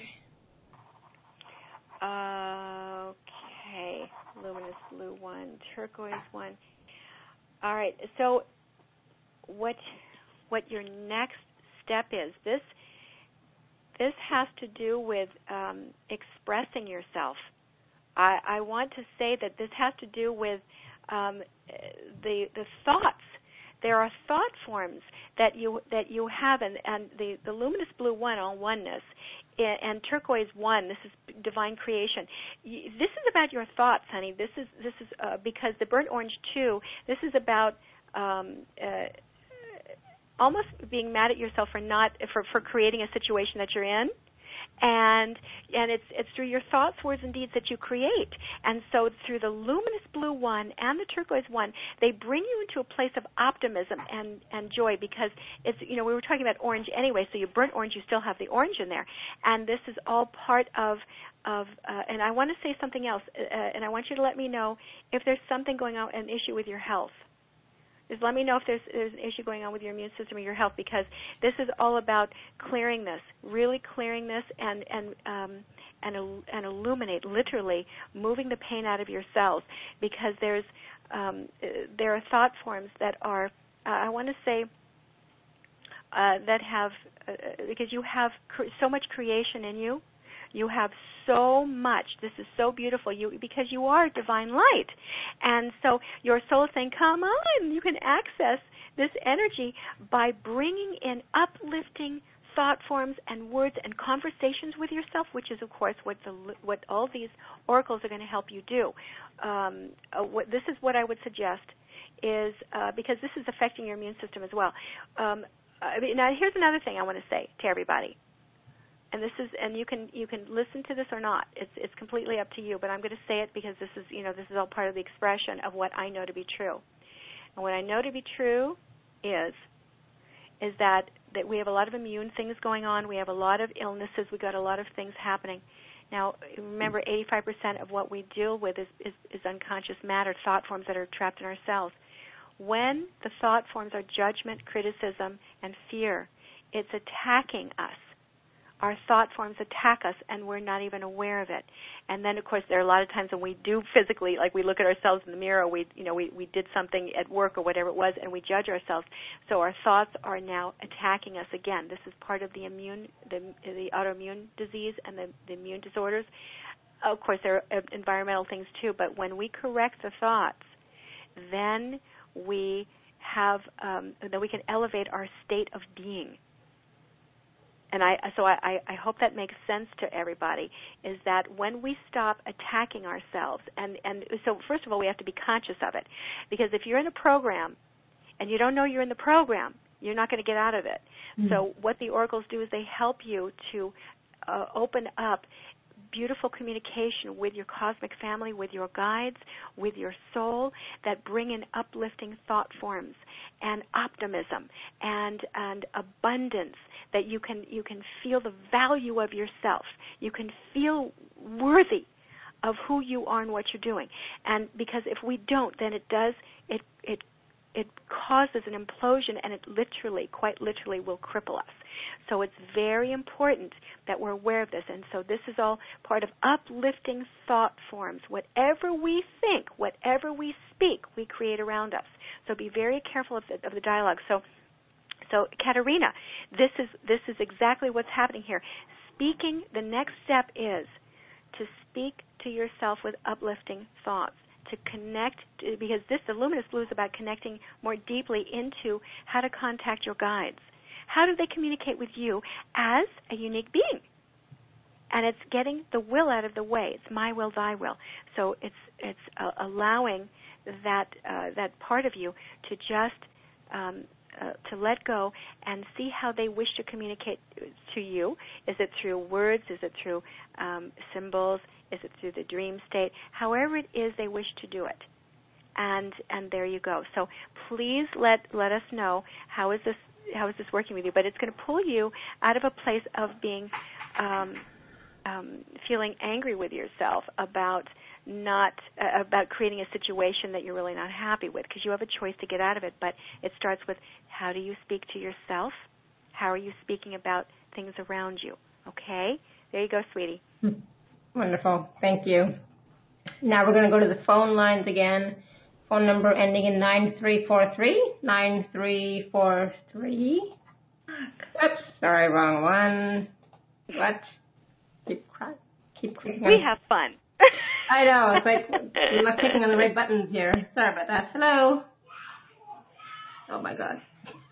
Uh, okay. Luminous blue one, turquoise one. All right. So, what what your next step is? This this has to do with um, expressing yourself. I, I want to say that this has to do with um, the the thoughts. There are thought forms that you that you have, and, and the, the luminous blue one on oneness, and turquoise one. This is divine creation. This is about your thoughts, honey. This is this is uh, because the burnt orange two. This is about um, uh, almost being mad at yourself for not for, for creating a situation that you're in. And and it's it's through your thoughts, words, and deeds that you create. And so through the luminous blue one and the turquoise one, they bring you into a place of optimism and, and joy, because it's, you know, we were talking about orange anyway, so you burnt orange, you still have the orange in there. And this is all part of, of uh, and I want to say something else, uh, and I want you to let me know if there's something going on, an issue with your health. Just let me know if there's, there's an issue going on with your immune system or your health, because this is all about clearing this, really clearing this, and and um, and and illuminate, literally moving the pain out of your cells, because there's um, there are thought forms that are uh, I want to say uh, that have uh, because you have cr- so much creation in you. You have so much. This is so beautiful. You because you are divine light, and so your soul is saying, "Come on!" You can access this energy by bringing in uplifting thought forms and words and conversations with yourself, which is, of course, what the what all these oracles are going to help you do. Um, uh, what, this is what I would suggest is uh, because this is affecting your immune system as well. Um, I mean, now, here's another thing I want to say to everybody. And this is, and you can you can listen to this or not. It's it's completely up to you. But I'm going to say it because this is, you know, this is all part of the expression of what I know to be true. And what I know to be true is is that that we have a lot of immune things going on. We have a lot of illnesses. We've got a lot of things happening. Now, remember, eighty-five percent of what we deal with is, is, is unconscious matter, thought forms that are trapped in our cells. When the thought forms are judgment, criticism, and fear, it's attacking us. Our thought forms attack us, and we're not even aware of it. And then, of course, there are a lot of times when we do physically, like we look at ourselves in the mirror, we, you know, we, we did something at work or whatever it was, and we judge ourselves. So our thoughts are now attacking us again. This is part of the immune, the, the autoimmune disease and the, the immune disorders. Of course, there are environmental things too. But when we correct the thoughts, then we have, um, then we can elevate our state of being. And I, so I, I hope that makes sense to everybody, is that when we stop attacking ourselves, and, and so first of all, we have to be conscious of it. Because if you're in a program and you don't know you're in the program, You're not going to get out of it. Mm-hmm. So what the oracles do is they help you to uh, open up beautiful communication with your cosmic family, with your guides, with your soul, that bring in uplifting thought forms and optimism and and abundance, that you can you can feel the value of yourself. You can feel worthy of who you are and what you're doing. And because if we don't, then it does it it it causes an implosion, and it literally, quite literally, will cripple us. So it's very important that we're aware of this. And so this is all part of uplifting thought forms. Whatever we think, whatever we speak, we create around us. So be very careful of the, of the dialogue. So, so Katerina, this is this is exactly what's happening here. Speaking, the next step is to speak to yourself with uplifting thoughts, to connect, because this, the Luminous Blue, is about connecting more deeply into how to contact your guides. How do they communicate with you as a unique being? And it's getting the will out of the way. It's my will, thy will. So it's it's uh, allowing that uh, that part of you to just um, uh, to let go and see how they wish to communicate to you. Is it through words? Is it through um, symbols? Is it through the dream state? However it is they wish to do it. And and there you go. So please let let us know how is this how is this working with you. But it's going to pull you out of a place of being um, um, feeling angry with yourself about not uh, about creating a situation that you're really not happy with, because you have a choice to get out of it. But it starts with, how do you speak to yourself? How are you speaking about things around you? Okay? There you go, sweetie. Wonderful. Thank you. Now we're going to go to the phone lines again. Phone number ending in nine three four three, nine three four three. Oops, sorry, wrong one. What? Keep, keep clicking. We have fun. I know. It's like I'm not clicking on the right buttons here. Sorry about that. Hello. Oh, my God.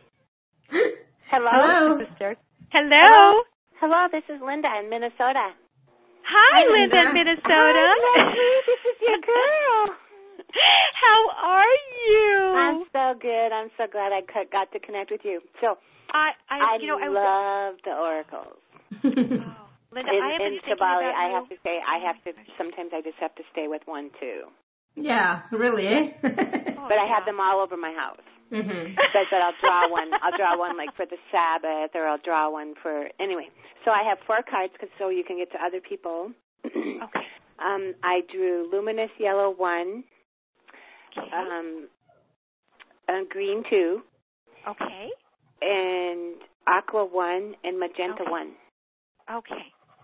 Hello. Hello. Sister. Hello. Hello. Hello, this is Linda in Minnesota. Hi, Hi Linda in Minnesota. Hi, Leslie. This is your girl. How are you? I'm so good. I'm so glad I got to connect with you. So I, I, I you know, I love the oracles. Oh, Linda, in, I have in been thinking Shabali, about I you. have to say, I have to. Sometimes I just have to stay with one too. Yeah, really, eh? Oh, but I yeah. have them all over my house. Mm-hmm. But, but I'll draw one. I'll draw one like for the Sabbath, or I'll draw one for anyway. So I have four cards, cause so you can get to other people. Okay. Um, I drew luminous yellow one, Okay. um, uh, green two, Okay. and aqua one, and magenta Okay. one. Okay.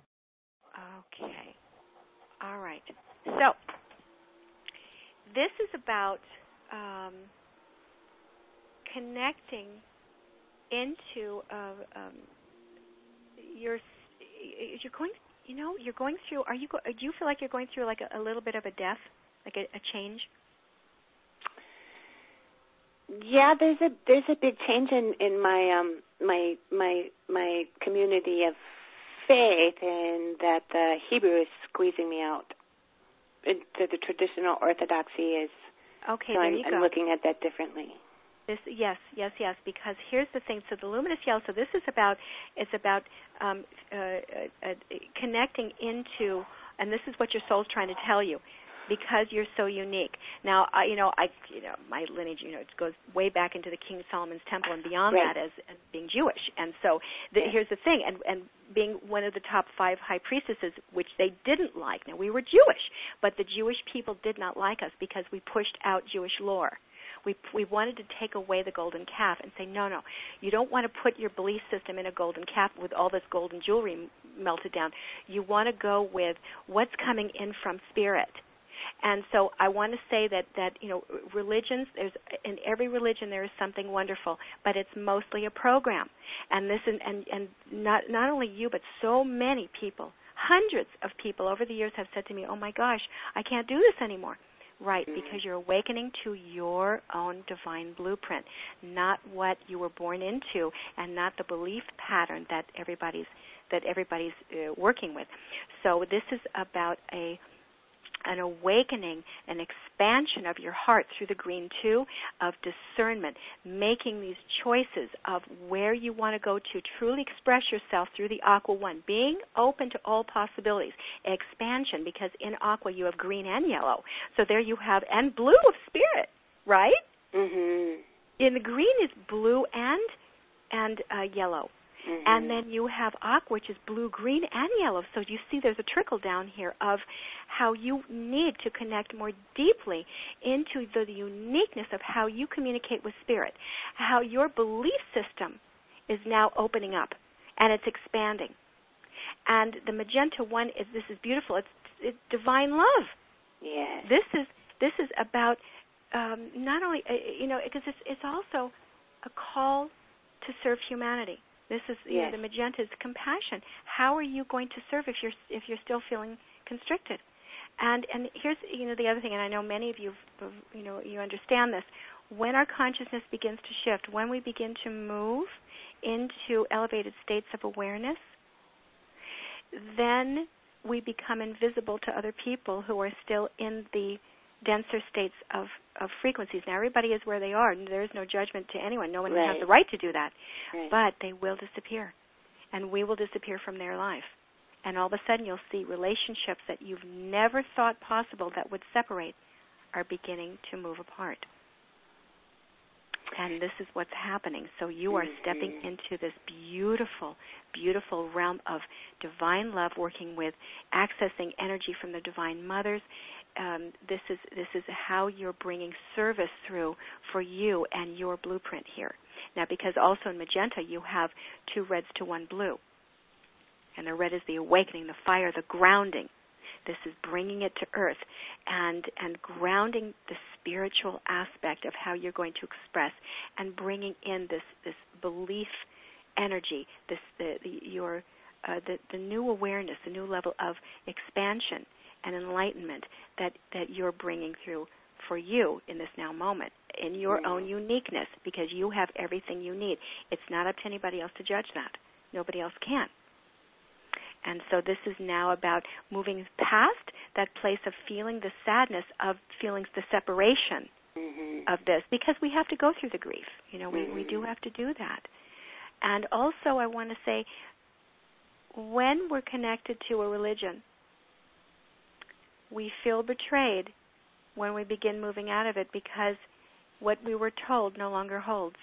Okay. All right. So this is about um, connecting into uh, um, your. You're going. You know, you're going through. Are you? Go, do you feel like you're going through like a, a little bit of a death, like a, a change? Yeah, there's a there's a big change in, in my um my my my community of faith, and that the Hebrew is squeezing me out. It, the, the traditional orthodoxy is. Okay, so there I'm, you I'm go. looking at that differently. This, yes, yes, yes. Because here's the thing. So the luminous yellow. So this is about. It's about um, uh, uh, uh, connecting into, and this is what your soul's trying to tell you, because you're so unique. Now, I, you know, I, you know, my lineage, you know, it goes way back into the King Solomon's Temple and beyond right. that as, as being Jewish. And so the, yeah. here's the thing, and and being one of the top five high priestesses, which they didn't like. Now, we were Jewish, but the Jewish people did not like us because we pushed out Jewish lore. We we wanted to take away the golden calf and say, no, no, you don't want to put your belief system in a golden calf with all this golden jewelry m- melted down. You want to go with what's coming in from spirit. And so I want to say that, that, you know, religions, there's in every religion there is something wonderful, but it's mostly a program. And this and, and, and not not only you, but so many people, hundreds of people over the years have said to me, oh, my gosh, I can't do this anymore. Right, because you're awakening to your own divine blueprint, not what you were born into, and not the belief pattern that everybody's that everybody's uh, working with. So this is about a an awakening, an expansion of your heart through the green two, of discernment, making these choices of where you want to go to truly express yourself through the aqua one, being open to all possibilities, expansion, because in aqua you have green and yellow. So there you have, and blue of spirit, right? Mm-hmm. In the green is blue and and uh, yellow. Mm-hmm. And then you have aqua, which is blue, green, and yellow. So you see there's a trickle down here of how you need to connect more deeply into the uniqueness of how you communicate with spirit, how your belief system is now opening up, and it's expanding. And the magenta one is, this is beautiful, it's, it's divine love. Yes. This is, this is about um, not only, uh, you know, because it's, it's also a call to serve humanity. This is, you yes. know, the magenta is compassion. How are you going to serve if you're if you're still feeling constricted? And and here's, you know, the other thing, and I know many of you, you know, you understand this. When our consciousness begins to shift, when we begin to move into elevated states of awareness, then we become invisible to other people who are still in the denser states of, of frequencies. Now, everybody is where they are, and there is no judgment to anyone. No one right. has the right to do that. Right. But they will disappear, and we will disappear from their life. And all of a sudden, you'll see relationships that you've never thought possible that would separate are beginning to move apart. And this is what's happening. So you are mm-hmm. stepping into this beautiful, beautiful realm of divine love, working with accessing energy from the divine mothers. Um, this is this is how you're bringing service through for you and your blueprint here. Now, because also in magenta you have two reds to one blue. And the red is the awakening, the fire, the grounding. This is bringing it to earth and and grounding the spiritual aspect of how you're going to express, and bringing in this, this belief energy, this the, the your uh, the, the new awareness, the new level of expansion and enlightenment that, that you're bringing through for you in this now moment, in your mm-hmm. own uniqueness, because you have everything you need. It's not up to anybody else to judge that. Nobody else can. And so this is now about moving past that place of feeling the sadness of feelings, the separation mm-hmm. of this, because we have to go through the grief. You know, mm-hmm. we, we do have to do that. And also I want to say, when we're connected to a religion, we feel betrayed when we begin moving out of it, because what we were told no longer holds.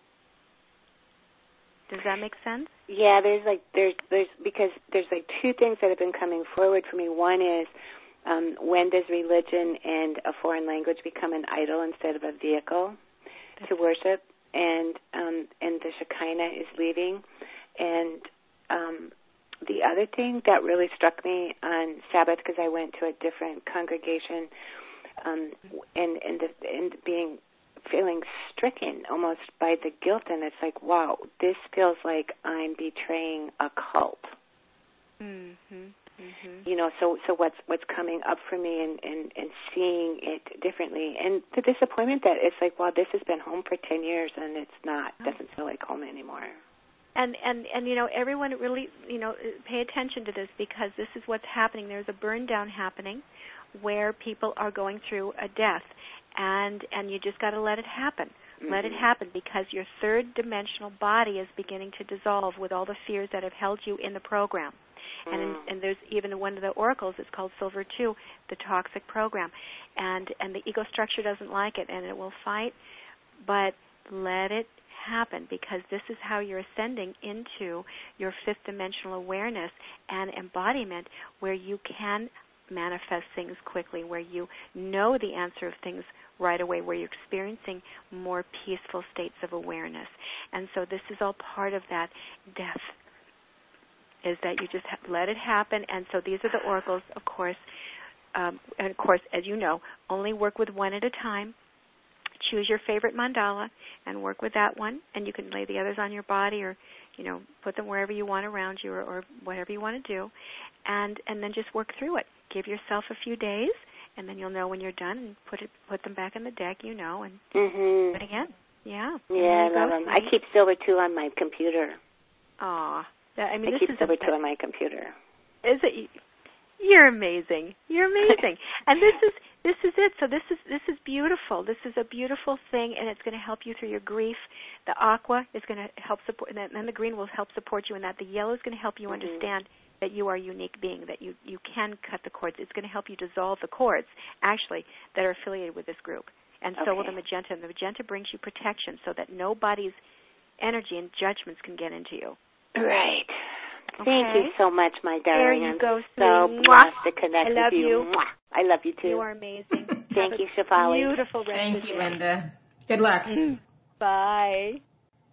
Does that make sense? Yeah, there's like there's there's because there's like two things that have been coming forward for me. One is um, when does religion and a foreign language become an idol instead of a vehicle to worship? And um, and the Shekinah is leaving. And um, the other thing that really struck me on Sabbath, because I went to a different congregation, um, and and the, and being feeling stricken almost by the guilt, and it's like, wow, this feels like I'm betraying a cult. Mm-hmm. Mm-hmm. You know, so so what's what's coming up for me, and, and, and seeing it differently, and the disappointment that it's like, wow, this has been home for ten years, and it's not, oh. doesn't feel like home anymore. And, and, and, you know, everyone really, you know, pay attention to this, because this is what's happening. There's a burn down happening where people are going through a death, and and you just got to let it happen. Mm-hmm. Let it happen, because your third dimensional body is beginning to dissolve with all the fears that have held you in the program. Mm-hmm. And in, and there's even one of the oracles, it's called Silver two, the toxic program. And and the ego structure doesn't like it, and it will fight, but let it happen, because this is how you're ascending into your fifth dimensional awareness and embodiment, where you can manifest things quickly, where you know the answer of things right away, where you're experiencing more peaceful states of awareness. And so this is all part of that death, is that you just ha- let it happen. And so these are the oracles, of course. Um, and, of course, as you know, only work with one at a time. Choose your favorite mandala and work with that one. And you can lay the others on your body, or, you know, put them wherever you want around you, or, or whatever you want to do. And, and then just work through it. Give yourself a few days, and then you'll know when you're done, and put it, put them back in the deck, you know, and mm-hmm. do it again. Yeah. Yeah, I love them. I keep Silver two on my computer. Aw. I mean, I this keep is Silver a, two on my computer. Is it? You're amazing. You're amazing. And this is this is it. So this is this is beautiful. This is a beautiful thing, and it's going to help you through your grief. The aqua is going to help support, and then the green will help support you in that. The yellow is going to help you mm-hmm. understand that you are a unique being, that you, you can cut the cords. It's going to help you dissolve the cords, actually, that are affiliated with this group. And so okay. will the magenta. And the magenta brings you protection so that nobody's energy and judgments can get into you. Right. Okay. Thank you so much, my darling. There you go, so sweetie. blessed to connect I love with you. you. I love you, too. You are amazing. Thank you, Shefali. Beautiful rest Thank of you, the day. Linda. Good luck. Bye.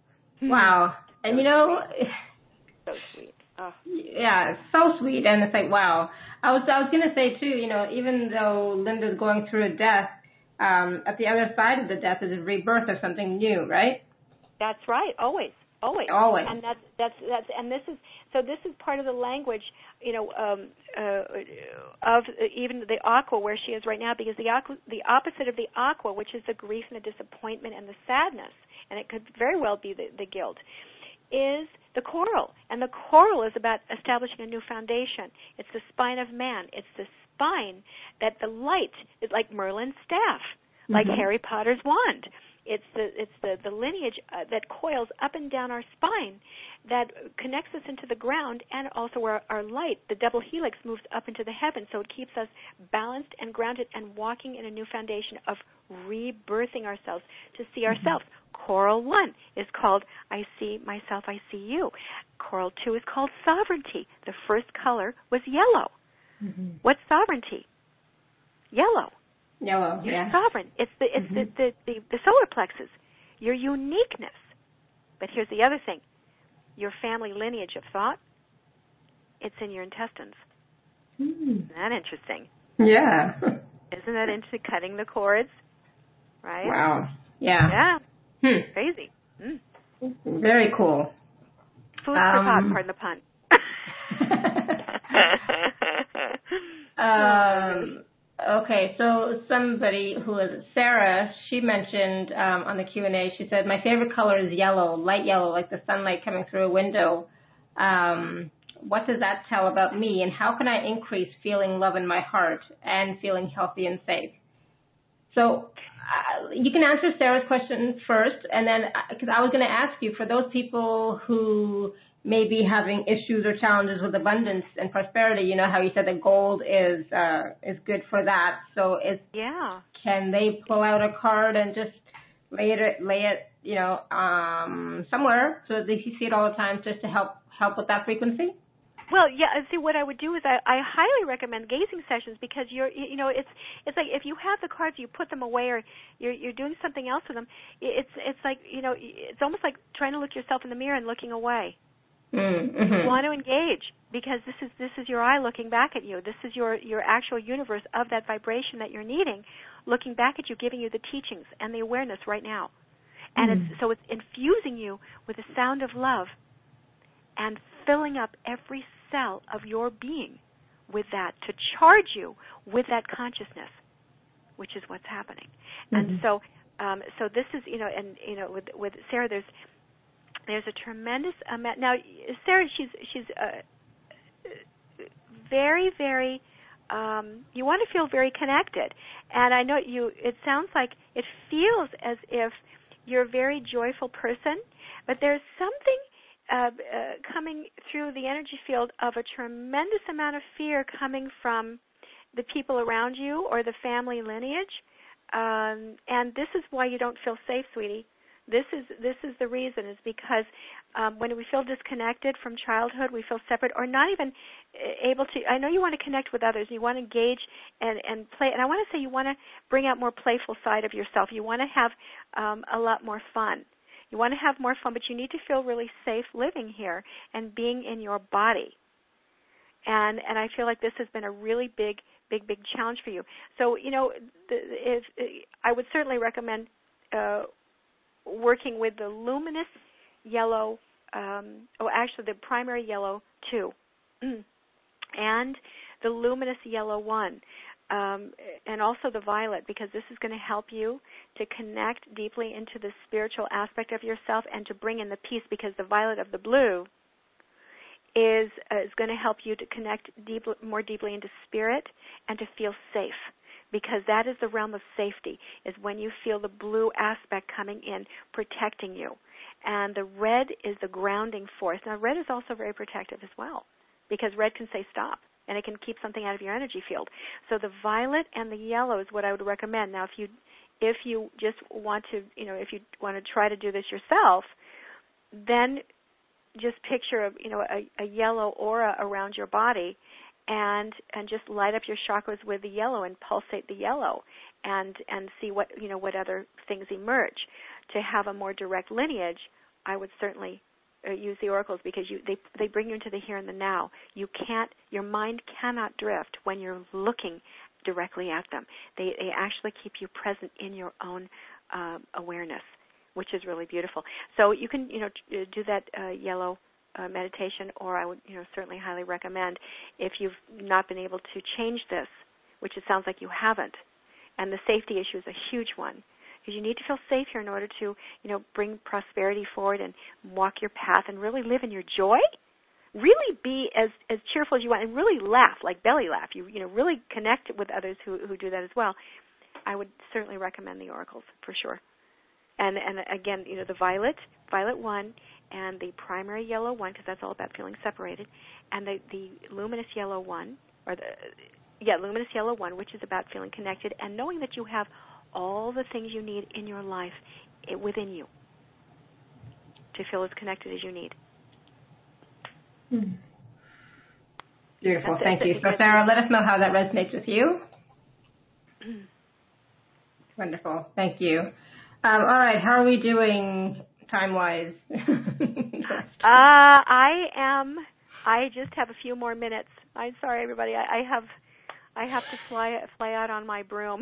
Wow. And, you know, so sweet. Oh. Yeah, it's so sweet, and it's like, wow. I was I was gonna say too, you know, even though Linda's going through a death, um, at the other side of the death is a rebirth of something new, right? That's right. Always, always, always. And that's that's that's and this is so. This is part of the language, you know, um, uh, of even the aqua where she is right now, because the aqua, the opposite of the aqua, which is the grief and the disappointment and the sadness, and it could very well be the, the guilt, is the coral. And the coral is about establishing a new foundation. It's the spine of man. It's the spine that the light is like Merlin's staff, mm-hmm. like Harry Potter's wand. It's the it's the, the lineage uh, that coils up and down our spine that connects us into the ground, and also where our light, the double helix, moves up into the heavens. So it keeps us balanced and grounded and walking in a new foundation of rebirthing ourselves to see mm-hmm. ourselves. Coral one is called I See Myself, I See You. Coral two is called Sovereignty. The first color was yellow. Mm-hmm. What's sovereignty? Yellow. Yellow, You're yeah. sovereign. It's the it's mm-hmm. the, the, the, the solar plexus, your uniqueness. But here's the other thing. Your family lineage of thought, it's in your intestines. Mm. Isn't that interesting? Yeah. Isn't that interesting, cutting the cords? Right? Wow. Yeah. Yeah. Hmm. Crazy. Mm. Very cool. Food for thought, pardon the pun. um, okay, so somebody who is Sarah, she mentioned um, on the Q and A, she said, my favorite color is yellow, light yellow, like the sunlight coming through a window. Um, what does that tell about me, and how can I increase feeling love in my heart and feeling healthy and safe? So uh, you can answer Sarah's question first, and then, because I was going to ask you, for those people who may be having issues or challenges with abundance and prosperity, you know how you said that gold is uh, is good for that. So is yeah. Can they pull out a card and just lay it, lay it, you know, um, somewhere so that they see it all the time, just to help help with that frequency? Well, yeah. See, what I would do is I, I highly recommend gazing sessions, because you're, you know, it's it's like if you have the cards, you put them away, or you're you're doing something else with them. It's it's like, you know, it's almost like trying to look yourself in the mirror and looking away. Mm-hmm. You want to engage, because this is this is your eye looking back at you. This is your your actual universe of that vibration that you're needing, looking back at you, giving you the teachings and the awareness right now. And mm-hmm. it's so it's infusing you with the sound of love, and filling up every cell of your being with that, to charge you with that consciousness, which is what's happening. Mm-hmm. And so, um, so this is, you know, and you know, with with Sarah, there's there's a tremendous amount. Now, Sarah, she's she's uh, very, very. Um, you want to feel very connected, and I know you. It sounds like it feels as if you're a very joyful person, but there's something Uh, uh, coming through the energy field of a tremendous amount of fear coming from the people around you or the family lineage, um, and this is why you don't feel safe, sweetie. This is this is the reason, is because um, when we feel disconnected from childhood, we feel separate or not even able to. I know you want to connect with others, you want to engage and, and play, and I want to say you want to bring out more playful side of yourself. You want to have um, a lot more fun. You want to have more fun, but you need to feel really safe living here and being in your body. And and I feel like this has been a really big, big, big challenge for you. So, you know, the, if, I would certainly recommend uh, working with the luminous yellow, um, oh, actually the primary yellow two, and the luminous yellow one. Um, and also the violet, because this is going to help you to connect deeply into the spiritual aspect of yourself and to bring in the peace, because the violet of the blue is uh, is going to help you to connect deep, more deeply into spirit and to feel safe, because that is the realm of safety, is when you feel the blue aspect coming in, protecting you. And the red is the grounding force. Now, red is also very protective as well, because red can say stop, and it can keep something out of your energy field. So the violet and the yellow is what I would recommend. Now, if you if you just want to, you know, if you want to try to do this yourself, then just picture, a, you know, a, a yellow aura around your body, and and just light up your chakras with the yellow and pulsate the yellow, and and see what, you know, what other things emerge. To have a more direct lineage, I would certainly uh, use the oracles, because you they they bring you into the here and the now. You can't, your mind cannot drift when you're looking directly at them. They they actually keep you present in your own uh, awareness, which is really beautiful. So you can, you know, do that uh, yellow uh, meditation, or I would, you know, certainly highly recommend, if you've not been able to change this, which it sounds like you haven't, and the safety issue is a huge one, because you need to feel safe here in order to, you know, bring prosperity forward and walk your path and really live in your joy. Really be as, as cheerful as you want, and really laugh, like belly laugh. You you know, really connect with others who, who do that as well. I would certainly recommend the oracles for sure. And and again, you know, the violet, violet one, and the primary yellow one, because that's all about feeling separated, and the, the luminous yellow one, or the, yeah, luminous yellow one, which is about feeling connected and knowing that you have all the things you need in your life within you to feel as connected as you need. Hmm. Beautiful. That's Thank it. you. So, Sarah, let us know how that resonates with you. Wonderful. Thank you. Um, all right. How are we doing time-wise? uh, I am. I just have a few more minutes. I'm sorry, everybody. I, I have. I have to fly fly out on my broom.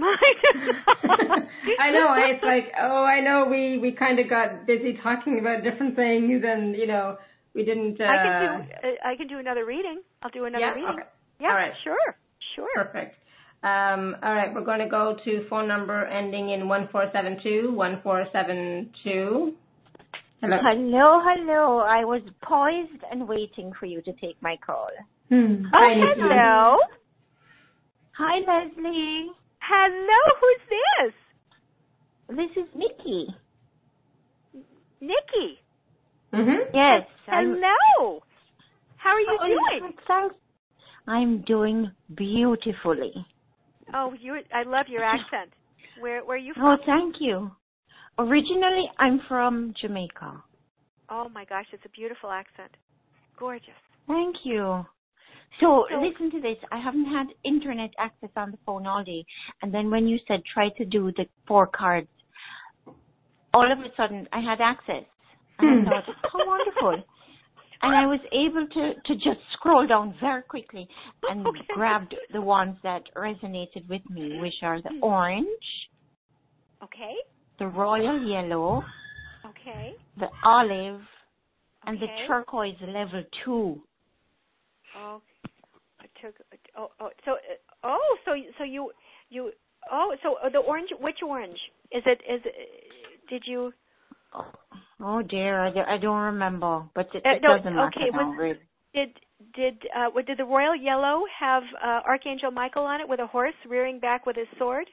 I know. It's like, oh, I know. We we kind of got busy talking about different things, and you know, we didn't. Uh... I can do. Uh, I can do another reading. I'll do another yeah? reading. Okay. Yeah. All right. Sure. Sure. Perfect. Um, all right. We're going to go to phone number ending in one four seven two. One four seven two. Hello. Hello, hello. I was poised and waiting for you to take my call. Hmm. Oh, Hi, hello. Hi, Leslie. Hello. Who's this? This is Nikki. Nikki. Mm-hmm. Yes. Hello. How are you oh, doing? Thanks. I'm doing beautifully. Oh, you! I love your accent. Where Where are you from? Oh, thank you. Originally, I'm from Jamaica. Oh my gosh, it's a beautiful accent. Gorgeous. Thank you. So, So, listen to this. I haven't had internet access on the phone all day. And then when you said try to do the four cards, all of a sudden I had access. And I thought, how wonderful. And I was able to, to just scroll down very quickly and okay. grabbed the ones that resonated with me, which are the orange, Okay. the royal yellow, Okay. the olive, and the Okay. turquoise level two. Oh, I took. Oh, oh, so, uh, oh, so, so you, you, oh, so uh, the orange. Which orange is it? Is it? Did you? Oh, oh dear, I, don't- I don't remember, but it, Uh, it no, doesn't matter okay, now, was, really. Did did uh, what, did the royal yellow have uh, Archangel Michael on it with a horse rearing back with his sword?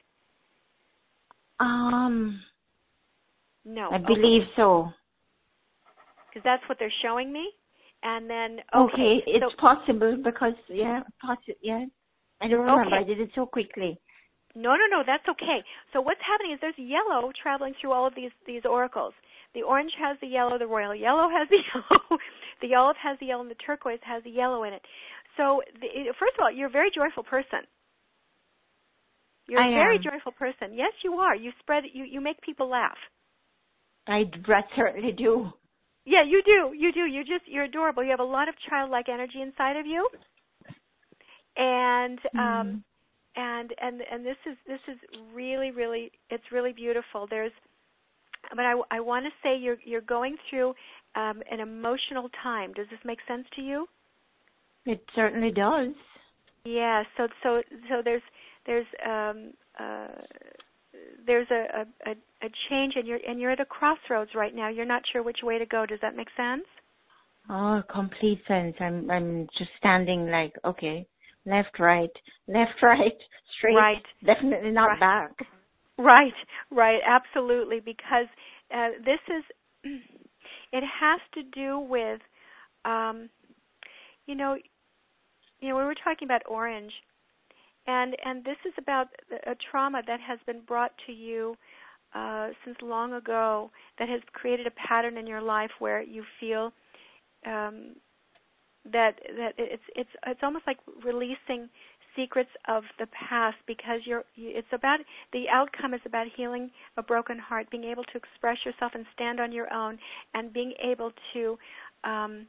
Um, No, I believe okay. so. Because that's what they're showing me. And then Okay, okay, it's so, possible because yeah, possi- yeah. I don't remember. Okay. I did it so quickly. No, no, no, that's okay. So what's happening is there's yellow traveling through all of these these oracles. The orange has the yellow, the royal yellow has the yellow, the olive has the yellow, and the turquoise has the yellow in it. So the, first of all, you're a very joyful person. You're I a very am. joyful person. Yes, you are. You spread you you make people laugh. I that certainly do. Yeah, you do. You do. You're just you're adorable. You have a lot of childlike energy inside of you. And um Mm. and and and this is this is really really it's really beautiful. There's but I, I want to say you're you're going through um, an emotional time. Does this make sense to you? It certainly does. Yeah. So so so there's there's um, uh, there's a, a, a change, and you're and you're at a crossroads right now. You're not sure which way to go. Does that make sense? Oh, complete sense. I'm I'm just standing like, okay, left, right, left, right, straight. Right. Definitely not Right. back. Right, right, absolutely, because uh, this is, it has to do with, um, you know, you know, we were talking about orange, and and this is about a trauma that has been brought to you uh, since long ago, that has created a pattern in your life where you feel um, that that it's it's it's almost like releasing secrets of the past, because you're it's about the outcome is about healing a broken heart, being able to express yourself and stand on your own, and being able to um,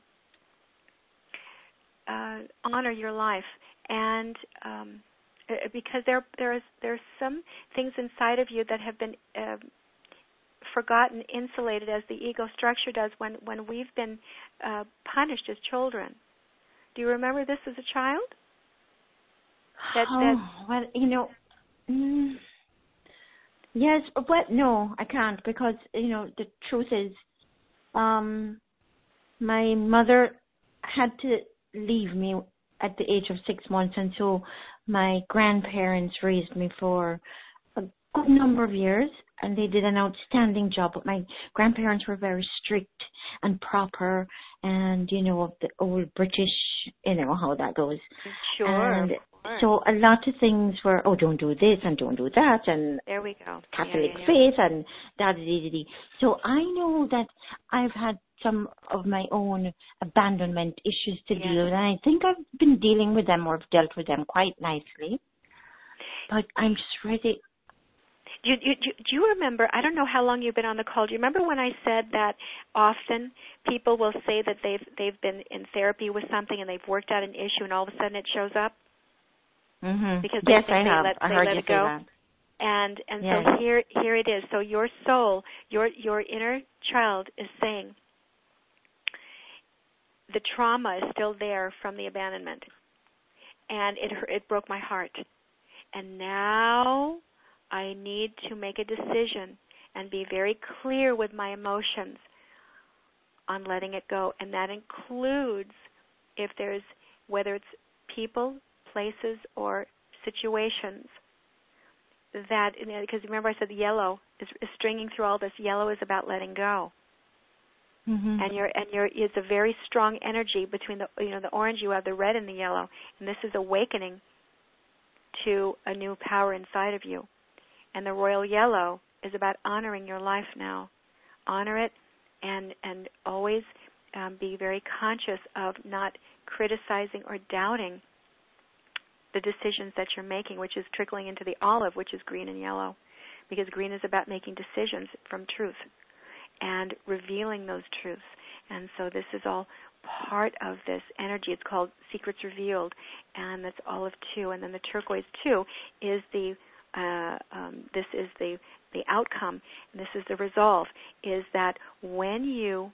uh, honor your life. And um, because there there's there's some things inside of you that have been uh, forgotten, insulated, as the ego structure does when when we've been uh, punished as children. Do you remember this as a child? That, oh, that well, you know, mm, yes, but no, I can't, because, you know, the truth is, um, my mother had to leave me at the age of six months, and so my grandparents raised me for a good number of years, and they did an outstanding job. But my grandparents were very strict and proper, and, you know, the old British, you know how that goes. Sure. And so a lot of things were, oh, don't do this and don't do that, and there we go. Catholic yeah, yeah, yeah. faith and da da da da. So I know that I've had some of my own abandonment issues to yeah. deal with, and I think I've been dealing with them or have dealt with them quite nicely. But I'm just ready. Do you, you, do you remember, I don't know how long you've been on the call, do you remember when I said that often people will say that they've they've been in therapy with something and they've worked out an issue and all of a sudden it shows up? Mm-hmm. Because yes, they, I they have. let, I they heard let you it say go. that. And and yes. so here here it is. So your soul, your your inner child is saying the trauma is still there from the abandonment, and it it broke my heart, and now I need to make a decision and be very clear with my emotions on letting it go, and that includes if there's, whether it's people, places, or situations, that, because remember I said the yellow is, is stringing through all this. Yellow is about letting go. Mm-hmm. And you're and you're it's a very strong energy between the you know the orange, you have the red and the yellow, and this is awakening to a new power inside of you. And the royal yellow is about honoring your life now. Honor it, and and always um, be very conscious of not criticizing or doubting the decisions that you're making, which is trickling into the olive, which is green and yellow, because green is about making decisions from truth and revealing those truths. And so this is all part of this energy. It's called Secrets Revealed, and that's olive two. And then the turquoise two is the uh, um, this is the the outcome, and this is the resolve. Is that when you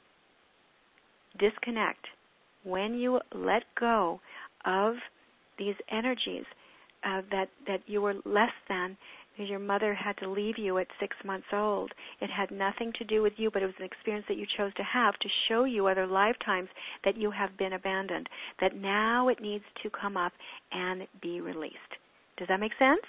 disconnect, when you let go of these energies uh, that that you were less than, because your mother had to leave you at six months old. It had nothing to do with you, but it was an experience that you chose to have to show you other lifetimes that you have been abandoned, that now it needs to come up and be released. Does that make sense?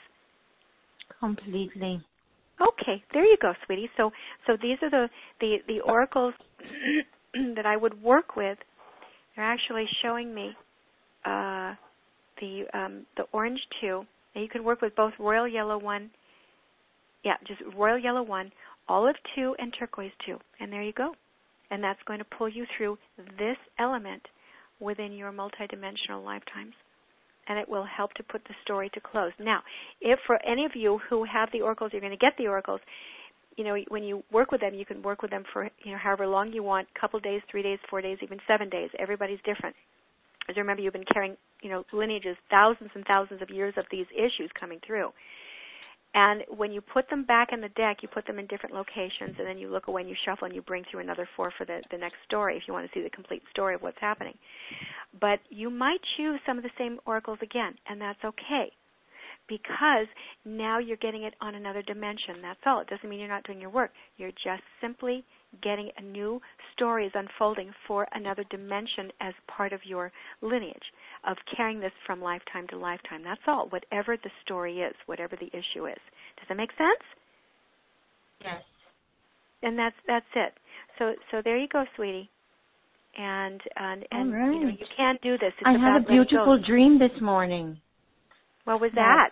Completely. Okay, there you go, sweetie. So so these are the, the, the oracles that I would work with. They're actually showing me uh, the um, the orange two. And you can work with both royal yellow one, yeah, just royal yellow one, olive two, and turquoise two. And there you go. And that's going to pull you through this element within your multidimensional lifetimes. And it will help to put the story to close. Now, if for any of you who have the oracles, you're going to get the oracles, you know, when you work with them, you can work with them for, you know, however long you want, a couple days, three days, four days, even seven days. Everybody's different. As you remember, you've been carrying, you know, lineages, thousands and thousands of years of these issues coming through. And when you put them back in the deck, you put them in different locations, and then you look away and you shuffle and you bring through another four for the, the next story if you want to see the complete story of what's happening. But you might choose some of the same oracles again, and that's okay, because now you're getting it on another dimension. That's all. It doesn't mean you're not doing your work. You're just simply getting a new story is unfolding for another dimension as part of your lineage of carrying this from lifetime to lifetime. That's all, whatever the story is, whatever the issue is. Does that make sense? Yes. And that's that's it. So so there you go, sweetie. And and, and right. you know, you can do this. It's I had a beautiful dream this morning. What was that?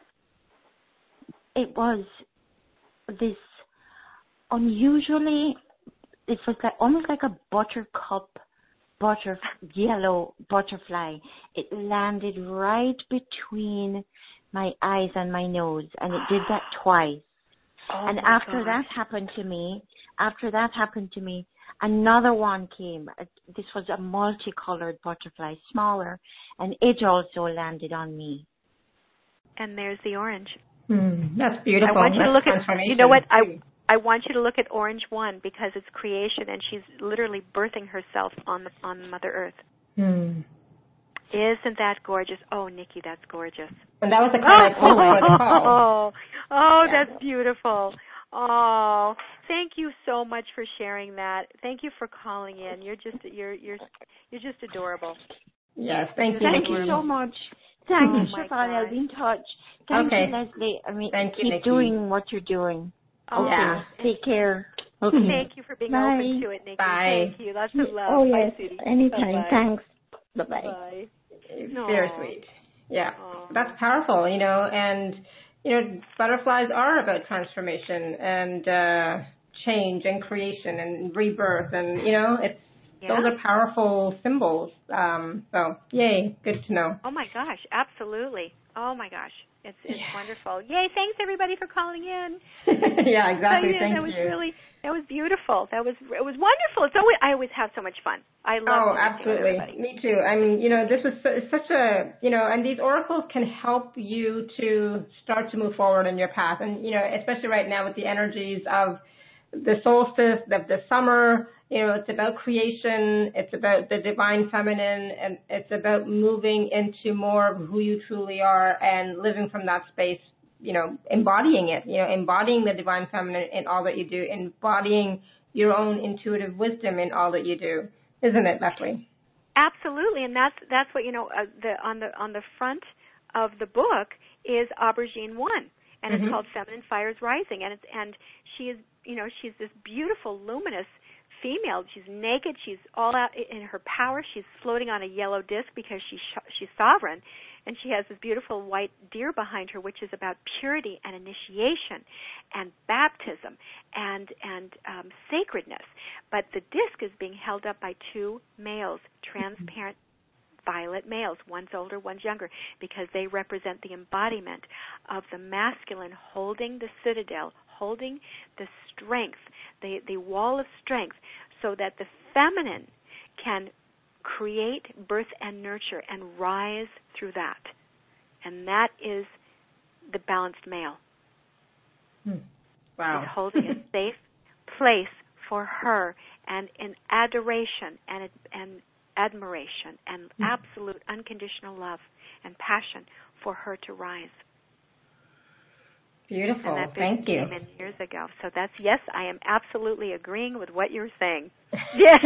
It was this unusually, it was like almost like a buttercup, butter, yellow butterfly. It landed right between my eyes and my nose, and it did that twice. Oh and my after gosh. that happened to me, after that happened to me, another one came. This was a multicolored butterfly, smaller, and it also landed on me. And there's the orange. Mm, that's beautiful. I want you that's to look at, you know what, I I want you to look at orange one because it's creation and she's literally birthing herself on the on Mother Earth. Mm. Isn't that gorgeous? Oh, Nikki, that's gorgeous. And that was the kind of pull for the call. Oh, oh Yeah. that's beautiful. Oh, thank you so much for sharing that. Thank you for calling in. You're just you're you're you're just adorable. Yes, thank you. Thank Nikki. you so much. Thank Oh you, my Shefali. I'll God. be in touch. Thank Okay. you, Leslie. I mean, Thank you, keep Nikki. doing what you're doing. Oh, Okay. Yeah. Take care. Okay. Thank you for being Bye. open to it, Nikki. Bye. Thank you. Lots of love. Oh, Bye, yes. sweetie. Anytime. Bye-bye. Thanks. Bye-bye. Bye. It's No. very sweet. Yeah. Aw. That's powerful, you know, and, you know, butterflies are about transformation and uh, change and creation and rebirth and, you know, it's Yeah. those are powerful symbols. Um, so, yay, good to know. Oh my gosh, absolutely. Oh my gosh, it's it's Yeah. wonderful. Yay! Thanks everybody for calling in. Yeah, exactly. Oh, yeah, Thank that was you. really that was beautiful. That was it was wonderful. It's always I always have so much fun. I love Oh, connecting with absolutely. everybody. Me too. I mean, you know, this is su- such a, you know, and these oracles can help you to start to move forward in your path. And, you know, especially right now with the energies of the solstice, of the summer, you know, it's about creation, it's about the divine feminine, and it's about moving into more of who you truly are and living from that space, you know, embodying it, you know, embodying the divine feminine in all that you do, embodying your own intuitive wisdom in all that you do. Isn't it, Leslie? Absolutely, and that's that's what you know. Uh, the on the on the front of the book is Aubergine One, and Mm-hmm. it's called Feminine Fires Rising, and it's and she is you know she's this beautiful, luminous female. She's naked. She's all out in her power. She's floating on a yellow disc because she's she's sovereign, and she has this beautiful white deer behind her, which is about purity and initiation, and baptism, and and um, sacredness. But the disc is being held up by two males, transparent violet males. One's older, one's younger, because they represent the embodiment of the masculine holding the citadel, holding the strength, the, the wall of strength, so that the feminine can create, birth, and nurture and rise through that. And that is the balanced male. Hmm. Wow. He's holding a safe place for her, and in adoration and and admiration and Hmm. absolute unconditional love and passion for her to rise. Beautiful. And that Thank you. came in years ago. So that's, yes, I am absolutely agreeing with what you're saying. Yeah.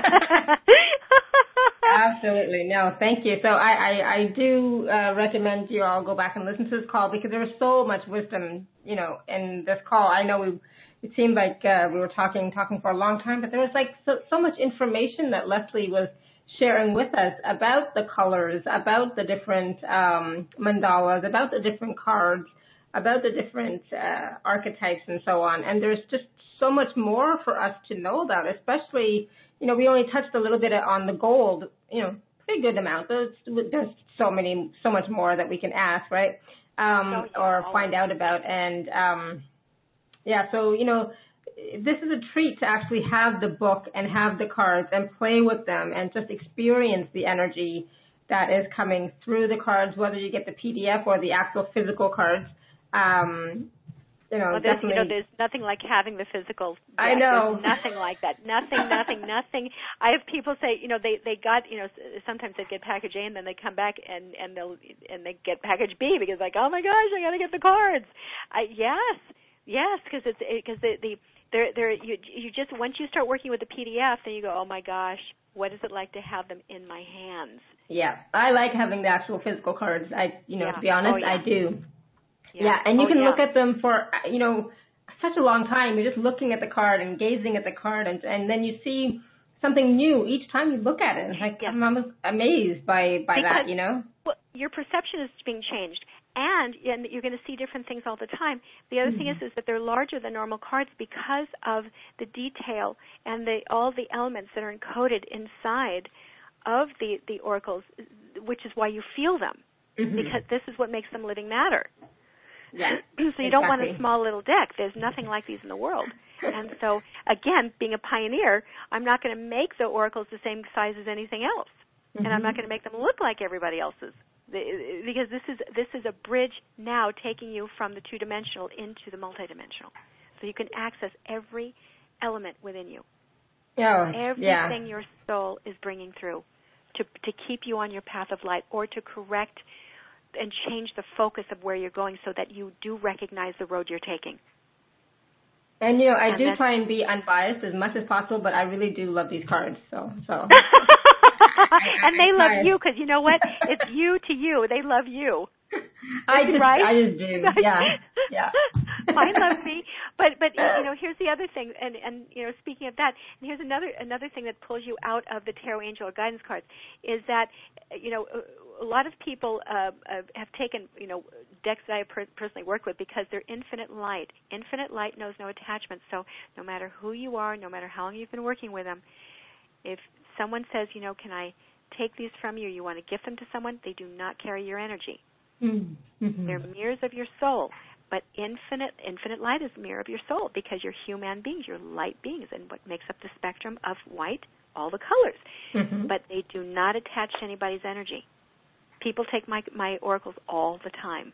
Absolutely. No, thank you. So I, I, I do uh, recommend you all go back and listen to this call because there was so much wisdom, you know, in this call. I know we, it seemed like uh, we were talking, talking for a long time, but there was like so, so much information that Leslie was sharing with us about the colors, about the different um, mandalas, about the different cards, about the different uh, archetypes and so on. And there's just so much more for us to know about, especially, you know, we only touched a little bit on the gold, you know, pretty good amount. There's, there's so many, so much more that we can ask, right? Um, oh, yeah, or always. find out about. And, um, yeah, so, you know, this is a treat to actually have the book and have the cards and play with them and just experience the energy that is coming through the cards, whether you get the P D F or the actual physical cards. Um, you know, well, there's, definitely. you know, there's nothing like having the physical deck. I know. There's nothing like that. Nothing, nothing, nothing. I have people say, you know, they they got, you know, sometimes they get package A and then they come back and and they'll and they get package B because like, oh my gosh, I got to get the cards. I, yes, yes, because it's because the, the They're, they're, you, you just, once you start working with the P D F, then you go, oh my gosh, what is it like to have them in my hands? Yeah, I like having the actual physical cards. I, you know, yeah. to be honest, oh, yeah. I do. Yeah, yeah. and you oh, can yeah. look at them for, you know, such a long time. You're just looking at the card and gazing at the card, and, and then you see something new each time you look at it. It's like, yeah. I'm almost amazed by, by because, that, you know? Well, your perception is being changed, and, and you're going to see different things all the time. The other mm-hmm. thing is, is that they're larger than normal cards because of the detail and the, all the elements that are encoded inside of the, the oracles, which is why you feel them, mm-hmm. because this is what makes them living matter. Yeah, so you exactly. don't want a small little deck. There's nothing like these in the world. And so, again, being a pioneer, I'm not going to make the oracles the same size as anything else. Mm-hmm. And I'm not going to make them look like everybody else's. Because this is this is a bridge now taking you from the two-dimensional into the multidimensional. So you can access every element within you. Oh, Everything yeah. your soul is bringing through to to keep you on your path of light, or to correct and change the focus of where you're going so that you do recognize the road you're taking. And, you know, I and do try and be unbiased as much as possible, but I really do love these cards. So, so. And they love you because, you know what? It's you to you. They love you. I just, right? I just do. Yeah, yeah. Mine loves me. But, but you know, here's the other thing. And, and you know, speaking of that, and here's another another thing that pulls you out of the tarot angel or guidance cards is that, you know, a lot of people uh, uh, have taken, you know, decks that I per- personally work with because they're infinite light. Infinite light knows no attachment. So no matter who you are, no matter how long you've been working with them, if someone says, you know, can I take these from you, you want to gift them to someone, they do not carry your energy. Mm-hmm. They're mirrors of your soul. But infinite infinite light is a mirror of your soul because you're human beings, you're light beings, and what makes up the spectrum of white, all the colors. Mm-hmm. But they do not attach to anybody's energy. People take my my oracles all the time.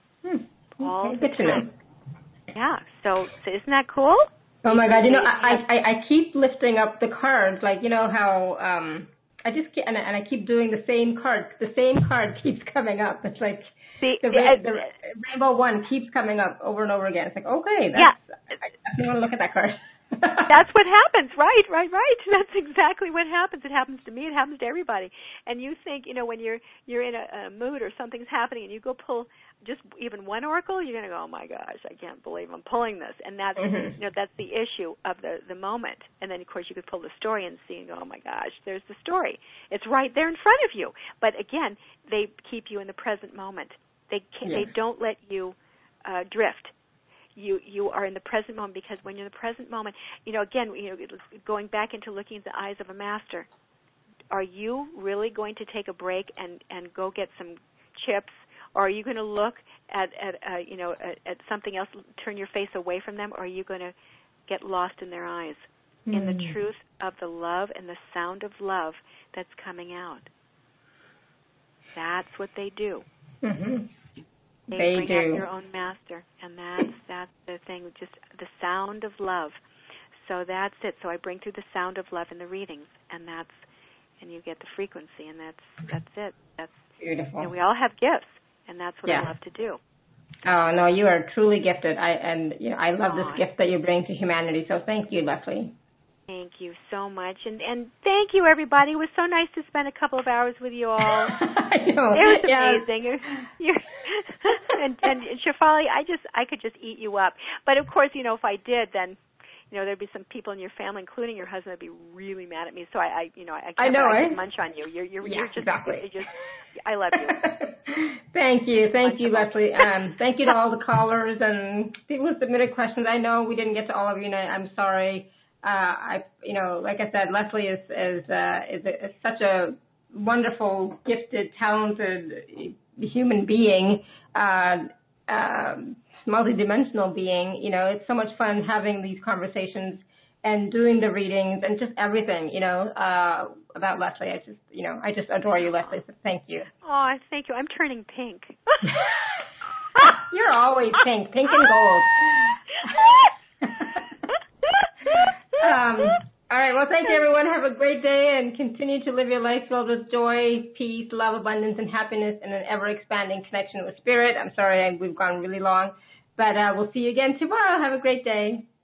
Hmm. All okay, the good time. Yeah. So, so isn't that cool? Oh my God! You know, I, I I keep lifting up the cards, like you know how um I just keep, and I, and I keep doing the same card. The same card keeps coming up. It's like the, the, the, ra- uh, the rainbow one keeps coming up over and over again. It's like, okay, that's, yeah. I definitely want to look at that card. That's what happens, right, right, right. That's exactly what happens. It happens to me. It happens to everybody. And you think, you know, when you're you're in a, a mood or something's happening, and you go pull just even one oracle, you're going to go, oh my gosh, I can't believe I'm pulling this. And that's mm-hmm. you know that's the issue of the the moment. And then of course you could pull the story and see and go, oh my gosh, there's the story. It's right there in front of you. But again, they keep you in the present moment. They can, yeah. they don't let you uh, drift. You you are in the present moment because when you're in the present moment, you know, again, you know, going back into looking at the eyes of a master, are you really going to take a break and, and go get some chips, or are you going to look at, at uh, you know, at, at something else, turn your face away from them, or are you going to get lost in their eyes, mm. in the truth of the love and the sound of love that's coming out? That's what they do. Mm-hmm. They, they bring do. out your own master, and that's that's the thing, just the sound of love. So that's it. So I bring through the sound of love in the readings, and that's, and you get the frequency, and that's that's it. That's beautiful. And we all have gifts, and that's what yeah. I love to do. Oh no, you are truly gifted. I and you know, I love Aww. this gift that you bring to humanity. So thank you, Leslie. Thank you so much, and and thank you, everybody. It was so nice to spend a couple of hours with you all. I know. It was yeah. amazing. You're, and and Shefali, I just I could just eat you up. But of course, you know, if I did, then you know there'd be some people in your family, including your husband, that'd be really mad at me. So I, I you know, I can't I know, I eh? can munch on you. You're you're, yeah, you're just exactly. you're just I love you. Thank you, thank munch you, Leslie. Um, thank you to all the callers and people who submitted questions. I know we didn't get to all of you, and I'm sorry. Uh, I, you know, like I said, Leslie is is uh, is, a, is such a wonderful, gifted, talented human being, uh, uh, multidimensional being. You know, it's so much fun having these conversations and doing the readings and just everything. You know, uh, about Leslie. I just, you know, I just adore you, Leslie. So thank you. Oh, thank you. I'm turning pink. You're always pink, pink and gold. Um, all right. Well, thank you, everyone. Have a great day and continue to live your life filled with joy, peace, love, abundance, and happiness in an ever-expanding connection with Spirit. I'm sorry we've gone really long, but uh, we'll see you again tomorrow. Have a great day.